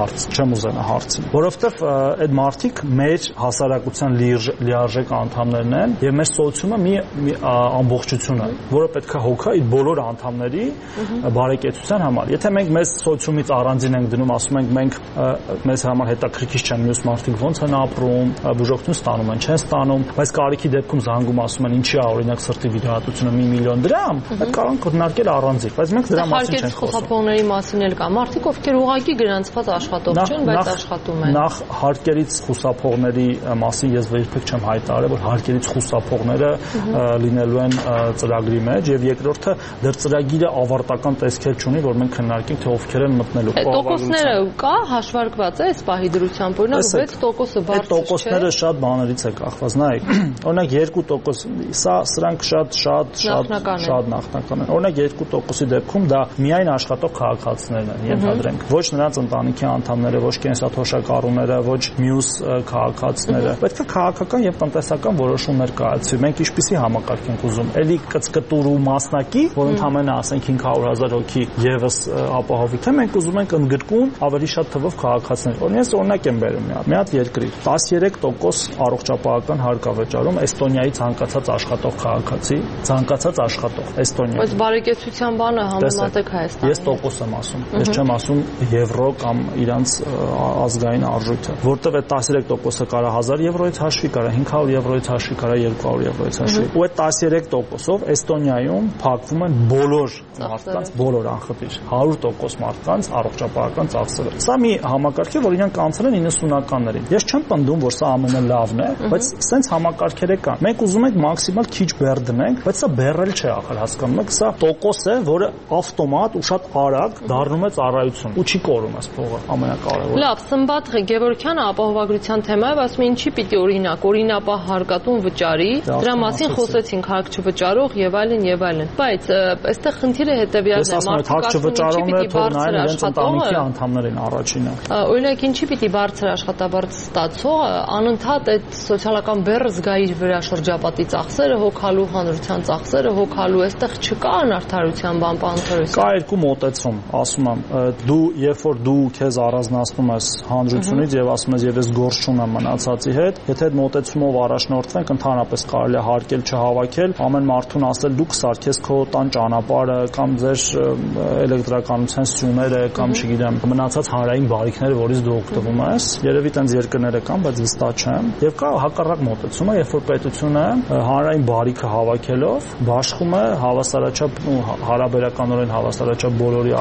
ուզենա հարցին, որովհետև այդ մարդիկ մեր հասարակության լիարժեք անդամներն են եւ մեր սոցիումը մի ամբողջություն է, որը պետք է հոգա իր բոլոր անդամների բարեկեցության համար։ Եթե մենք մեզ սոցիումից առանձին ենք դնում, ասում ենք մենք մեզ համար հետաքրքիր չեն մյուս մարդիկ ոնց են ապրում, բուժօգնություն ստանում են, չեն ստանում, բայց կարիքի դեպքում զանգում ասում են ինչի է օրինակ սրտի վիրահատությունը 1 միլիոն դրամ, այդ կարող են քննարկել առանձին, բայց մենք դրա մասին չենք խոսում։ Խոհապողների մասին էլ կա, մարդիկ ովքեր ուղղակի գրանցված աշխատող չեն, բայց աշխատում են։ Նախ հարկերից խուսափողների մասին ես երբեք չեմ հայտարարել, որ հարկերից խուսափողները հաշվարկումները լինելու են ծրագրի մեջ եւ երկրորդը դեռ ծրագիրը ավարտական տեսքեր չունի, որ մենք քննարկենք թե ովքեր են մտնելու։ Տոկոսները կա հաշվարկված է այս պահի դրությամբ, օրինակ 6% բարձր չէ։ Տոկոսները շատ բաներից է կախված, նայեք, օրինակ 2%, սրանք շատ նախնական են։ Օրինակ 2%-ի դեպքում դա միայն աշխատող քաղաքացիներն են, ենթադրենք, ոչ նրանց ընտանիքի անդամները, ոչ կենսաթոշակառուները, ոչ մյուս քաղաքացիները։ Պետք է քաղաքական եւ տնտեսական որոշումներ կայացվի։ Մենք ինչպիսի համակարգ ենք ուզում։ Էլի կծկտուրու մասնակի, որ ընդհանրապես ասենք 500,000 հոգի եւս ապահովի, թե մենք ուզում ենք ընդգրկում ավելի շատ թվով քաղաքացիներ։ Օրինակ եմ բերում մի հատ երկրի 13% առողջապահական հարկավճարում Էստոնիայի ցանկացած աշխատող քաղաքացի, ցանկացած աշխատող Էստոնիա։ Բայց բարեկեցության բանը համեմատեք Հայաստանի։ Ես տոկոս եմ ասում։ Ես չեմ ասում եվրո կամ իրանց ազգային արժույթը, որտեղ այդ 13%-ը կարա 1000 եվրոից հաշվի, կարա 500 եվրոից հաշվի, կարա 200 եվրոից հաշվի։ Ու այդ 13%-ով Էստոնիայում փակվում են բոլոր մարդկանց, բոլոր անխտիր 100% մարդկանց առողջապահական ծախսերը։ Սա մի համակարգ է, որ իրենք անցել են 90-ականներին։ Ես չեմ պնդում, որ սա ամենալավն է, բայց սենց համակարգերը կան։ Մենք ուզում ենք մաքսիմալ քիչ բեռ դնենք, բայց սա բեռել չէ ախր, հասկանում եք, սա տոկոս է, որը ավտոմատ ու շատ արագ դառնում է ծառայություն ու չի կորում այս փողը, ամենակարևորը։ Լավ, Սմբատ Գևորգյանը ապահովագրության թեմայով ասում է ինչի պիտի օրինապահ հարկատուն վճարի, դրա մասին խոսեցինք, հարկ չվճարող եւ այլն եւ այլն։ Բայց այստեղ խնդիրը հետեւյալն է, մարդիկ վճարում է թողնային իրենց ընտանիքի անդամներին առաջինը։ Օրինակ ինչի պիտի բարձր աշխատավարձ ստացողը անընդհատ այդ սոցիալական բեռը զգա իր վրա շրջապատի ծախսերը, հոգալու հանրության ծախսերը, հոգալու այստեղ չկա անարդարության բան, պարոն Թորոսյան։ Կա երկու մոտեցում, ասում եմ, դու երբ որ դու քեզ առանձնացնում ես հանրությունից եւ ասում ես ես գործ չունեմ մնացածի հետ, եթե այդ մոտեցումով առաջնորդվենք, ընդհանրապես կարելի է հարկել չհավաքել, ամեն մարդուն ասել դուք սարքես քո տան ճանապարհը կամ ձեր էլեկտրականության սյուները կամ չգիտեմ մնացած հանրային բարիքները, որից դու օգտվում ես, երևի տենց երկրները կան, բայց վստահ չեմ։ Եվ կա հակառակ մոտեցումը, երբ որ պետությունը հանրային բարիքը հավաքելով բաշխում է հավասարաչափ ու հարաբերականորեն հավասարաչափ բոլորի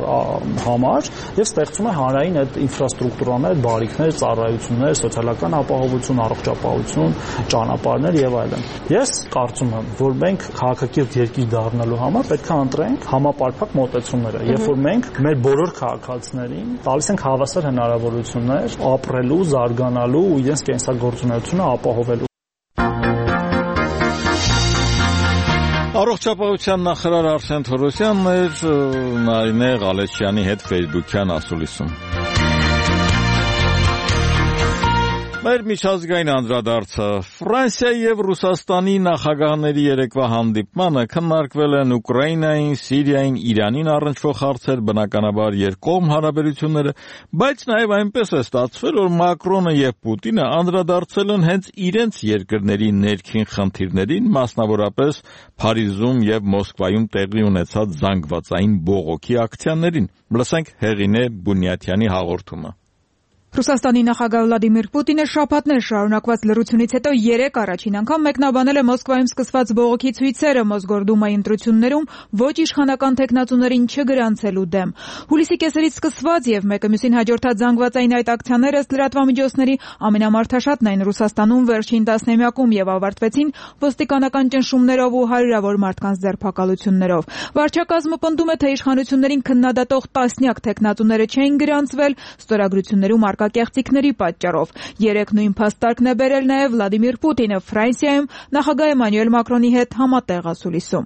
համար եւ ստեղծում է հանրային այդ ինֆրաստրուկտուրաներ, բարիքներ, ծառայություններ, սոցիալական ապահովություն, առողջապահություն, ճանապարհներ եւ այլն։ Ես կարծում եմ, որ մենք քաղաքակիրթ երկիր դառնալու համար պետք է ընտրենք համապարփակ մոտեցումները, երբ որ մենք մեր բոլոր քաղաքացիներին տալիս ենք հավասար հնարավորություններ ապրելու, զարգանալու ու իրենց կենսագործունեությունը ապահովելու։ Առողջապահության նախարար Արսեն Թորոսյանն էր Նարինե Ղալեչյանի հետ Facebook-յան ասուլիսում։ Մեր միջազգային անդրադարձը Ֆրանսիայի եւ Ռուսաստանի նախագահների երեկվա հանդիպմանը քննարկվել են Ուկրաինային, Սիրիային, Իրանին առնչվող հարցեր, բնականաբար երկկողմ հարաբերությունները, բայց նաեւ այնպես է ստացվել, որ Մակրոնը եւ Պուտինը անդրադարձել են հենց իրենց երկրների ներքին խնդիրներին, մասնավորապես Փարիզում եւ Մոսկվայում տեղի ունեցած զանգվածային բողոքի ակցիաներին։ Լսենք Հեղինե Բունյաթյանի հաղորդումը։ Ռուսաստանի նախագահ Վլադիմիր Պուտինը շաբաթներ շարունակված լռությունից հետո 3 առաջին անգամ մեկնաբանել է Մոսկվայում սկսված բողոքի ցույցերը Մոսգորդումայի ընտրություններում ոչ իշխանական տեխնացուներին չգրանցելու դեմ։ Հուլիսի կեսերից սկսված եւ մեկը մյուսին հաջորդած զանգվածային այդ ակցիաները ըստ լրատվամիջոցների ամենամարդաշատն էին Ռուսաստանում վերջին տասնամյակում եւ ավարտվեցին ոստիկանական ճնշումներով ու հարյուրավոր մարդկանց ձերբակալություններով։ Վարչակազմը պնդում է, թե իշխանություններին քննադատող տասնյակ տեխնացուները չէին գրանցվել ստորագրություններում կեղծիքների պատճառով։ 3 նույն փաստարկն է բերել նաև Վլադիմիր Պուտինը Ֆրանսիայում նախագահ Էմանուել Մակրոնի հետ համատեղ ասուլիսում։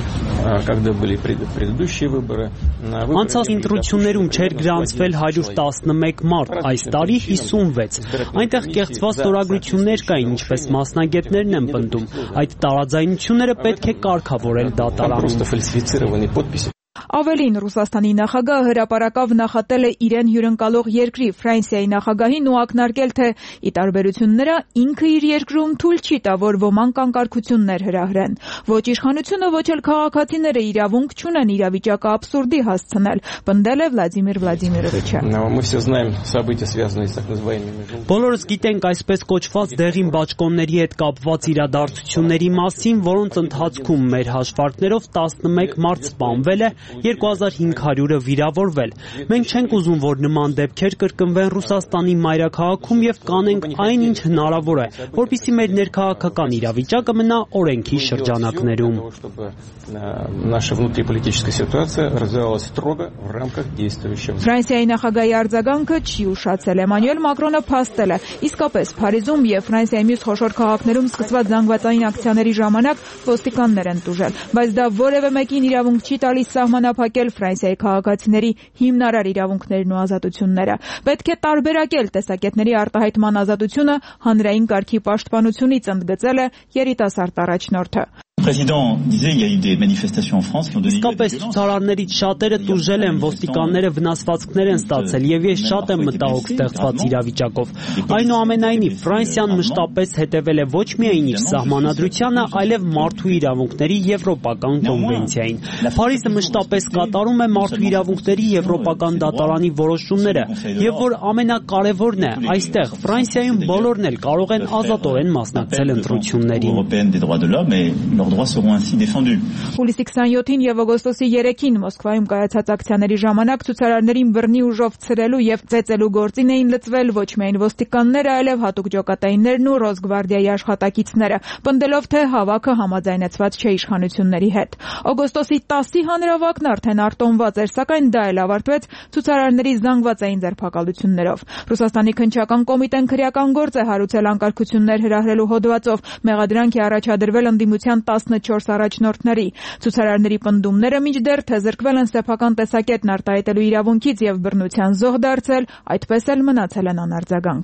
Անցած ընտրություններում չէր գրանցվել 111 մարդ, այս տարի 56։ Այնտեղ կեղծված ստորագրություններ կային, ինչպես մասնագետներն են պնդում։ Այդ տարաձայնությունները պետք է կարգավորել դատարանում։ Ավելին, Ռուսաստանի նախագահը հրապարակավ նախատել է իրեն հյուրընկալող երկրի Ֆրանսիայի նախագահին ու ակնարկել, թե ի տարբերություն նրա ինքը իր երկրում թույլ չի տա, որ ոմանք անկարգություններ հրահրեն։ Ոչ իշխանությունը, ոչ էլ քաղաքացիները իրավունք չունեն իրավիճակը աբսուրդի հասցնել, պնդել է Վլադիմիր Վլադիմիրովիչը։ Բոլորս գիտենք այսպես կոչված դեղին բաճկոնների հետ կապված իրադարձությունների մասին, որոնց ընթացքում մեր հաշվարկներով 11 մարդ սպանվել է, 2500-ը վիրավորվել։ Մենք չենք ուզում, որ նման դեպքեր կրկնվեն Ռուսաստանի մայրաքաղաքում եւ կանենք այն, ինչ հնարավոր է, որպեսզի մեր ներքաղաքական իրավիճակը մնա օրենքի շրջանակներում։ Ֆրանսիայի նախագահի արձագանքը չի ուշացել։ Էմանուել Մակրոնը փաստել է, իսկապես Փարիզում եւ Ֆրանսիայի մյուս խոշոր քաղաքներում սկսված զանգվածային ակցիաների ժամանակ ոստիկաններ են տուժել, բայց դա որևէ մեկին իրավունք չի տալիս սահմանափակել Ֆրանսիայի քաղաքացիների հիմնարար իրավունքներն ու ազատությունները։ Պետք է տարբերակել տեսակետների արտահայտման ազատությունը հանրային կարգի պաշտպանությունից, ընդգծել է երիտասարդ առաջնորդը։ Իսկապես ցուցարարներից շատերը տուժել են, ոստիկանները վնասվածքներ են ստացել եւ ես շատ եմ մտահոգ ստեղծված իրավիճակով։ Այնուամենայնիվ Ֆրանսիան մշտապես հետևել է ոչ միայն իր սահմանադրությանը, այլև մարդու իրավունքների եվրոպական կոնվենցիային։ Փարիզը մշտապես կատարում է մարդու իրավունքների եվրոպական դատարանի որոշումները եւ որ ամենակարևորն է, այստեղ Ֆրանսիայում բոլորն էլ կարող են ազատորեն մասնակցել ընտրություններին։ Հուլիսի 27-ին եւ օգոստոսի 3-ին Մոսկվայում կայացած ակցիաների ժամանակ ցուցարարներին բռնի ուժով ցրելու եւ ծեծելու գործին էին լծվել ոչ միայն ոստիկանները, այլև հատուկ ջոկատայիններն ու Ռոսգվարդիայի աշխատակիցները, պնդելով թե հավաքը համաձայնեցված չէ իշխանությունների հետ։ Օգոստոսի 10-ի հանրավակն արդեն արտոնված էր, սակայն դա էլ ավարտվեց ցուցարարների զանգվածային ձերբակալություններով։ Ռուսաստանի քննչական կոմիտեն քրեական գործ է հարուցել անկարգություններ հրահրելու հոդվածով։ Մեղադրանք է առաջադրվել ընդդիմության 14 առաջնորդների։ Ցուցարարների պնդումները մինչդեռ թե զրկվել են սեփական տեսակետն արտահայտելու իրավունքից եւ բռնության զոհ դարձել, այդպես էլ մնացել են անարձագանք։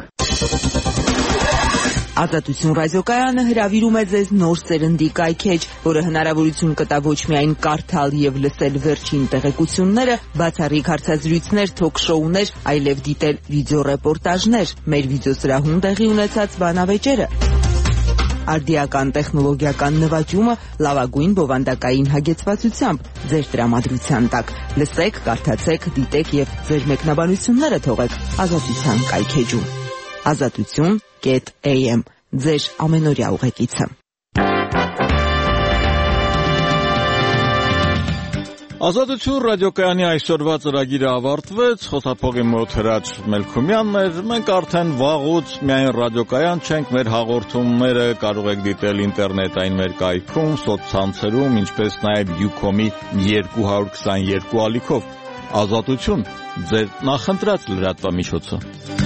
Ազատություն ռադիոկայանը հրավիրում է ձեզ նոր սերնդի կայքեջ, որը հնարավորություն կտա ոչ միայն կարդալ եւ լսել վերջին տեղեկությունները, բացառիկ հարցազրույցներ, թոք-շոուներ, այլև դիտել վիդեոռեպորտաժներ, մեր վիդեոսրահում տեղի ունեցած բանավեճերը։ Արդիական տեխնոլոգիական նվաճումը լավագույն բովանդակային հագեցվածությամբ ձեր տրամադրության տակ։ Լսեք, կարդացեք, դիտեք եւ ձեր մեկնաբանությունները թողեք Ազատության կայքեջում։ Azatutun.am ձեր ամենօրյա ուղեկիցը։ Ազատություն ռադիոկայանի այսօրվա ծրագիրը ավարտվեց, խոսափողի մոտ Հրաչ Մելքումյանն էր, մենք արդեն վաղուց միայն ռադիոկայան չենք, մեր հաղորդումները կարող եք դիտել ինտերնետային մեր կայքում, սոցցանցերում, ինչպես նաև Ucom-ի 222 ալիքով։ Ազատություն, ձեր նախընտրած լրատվամիջոցը։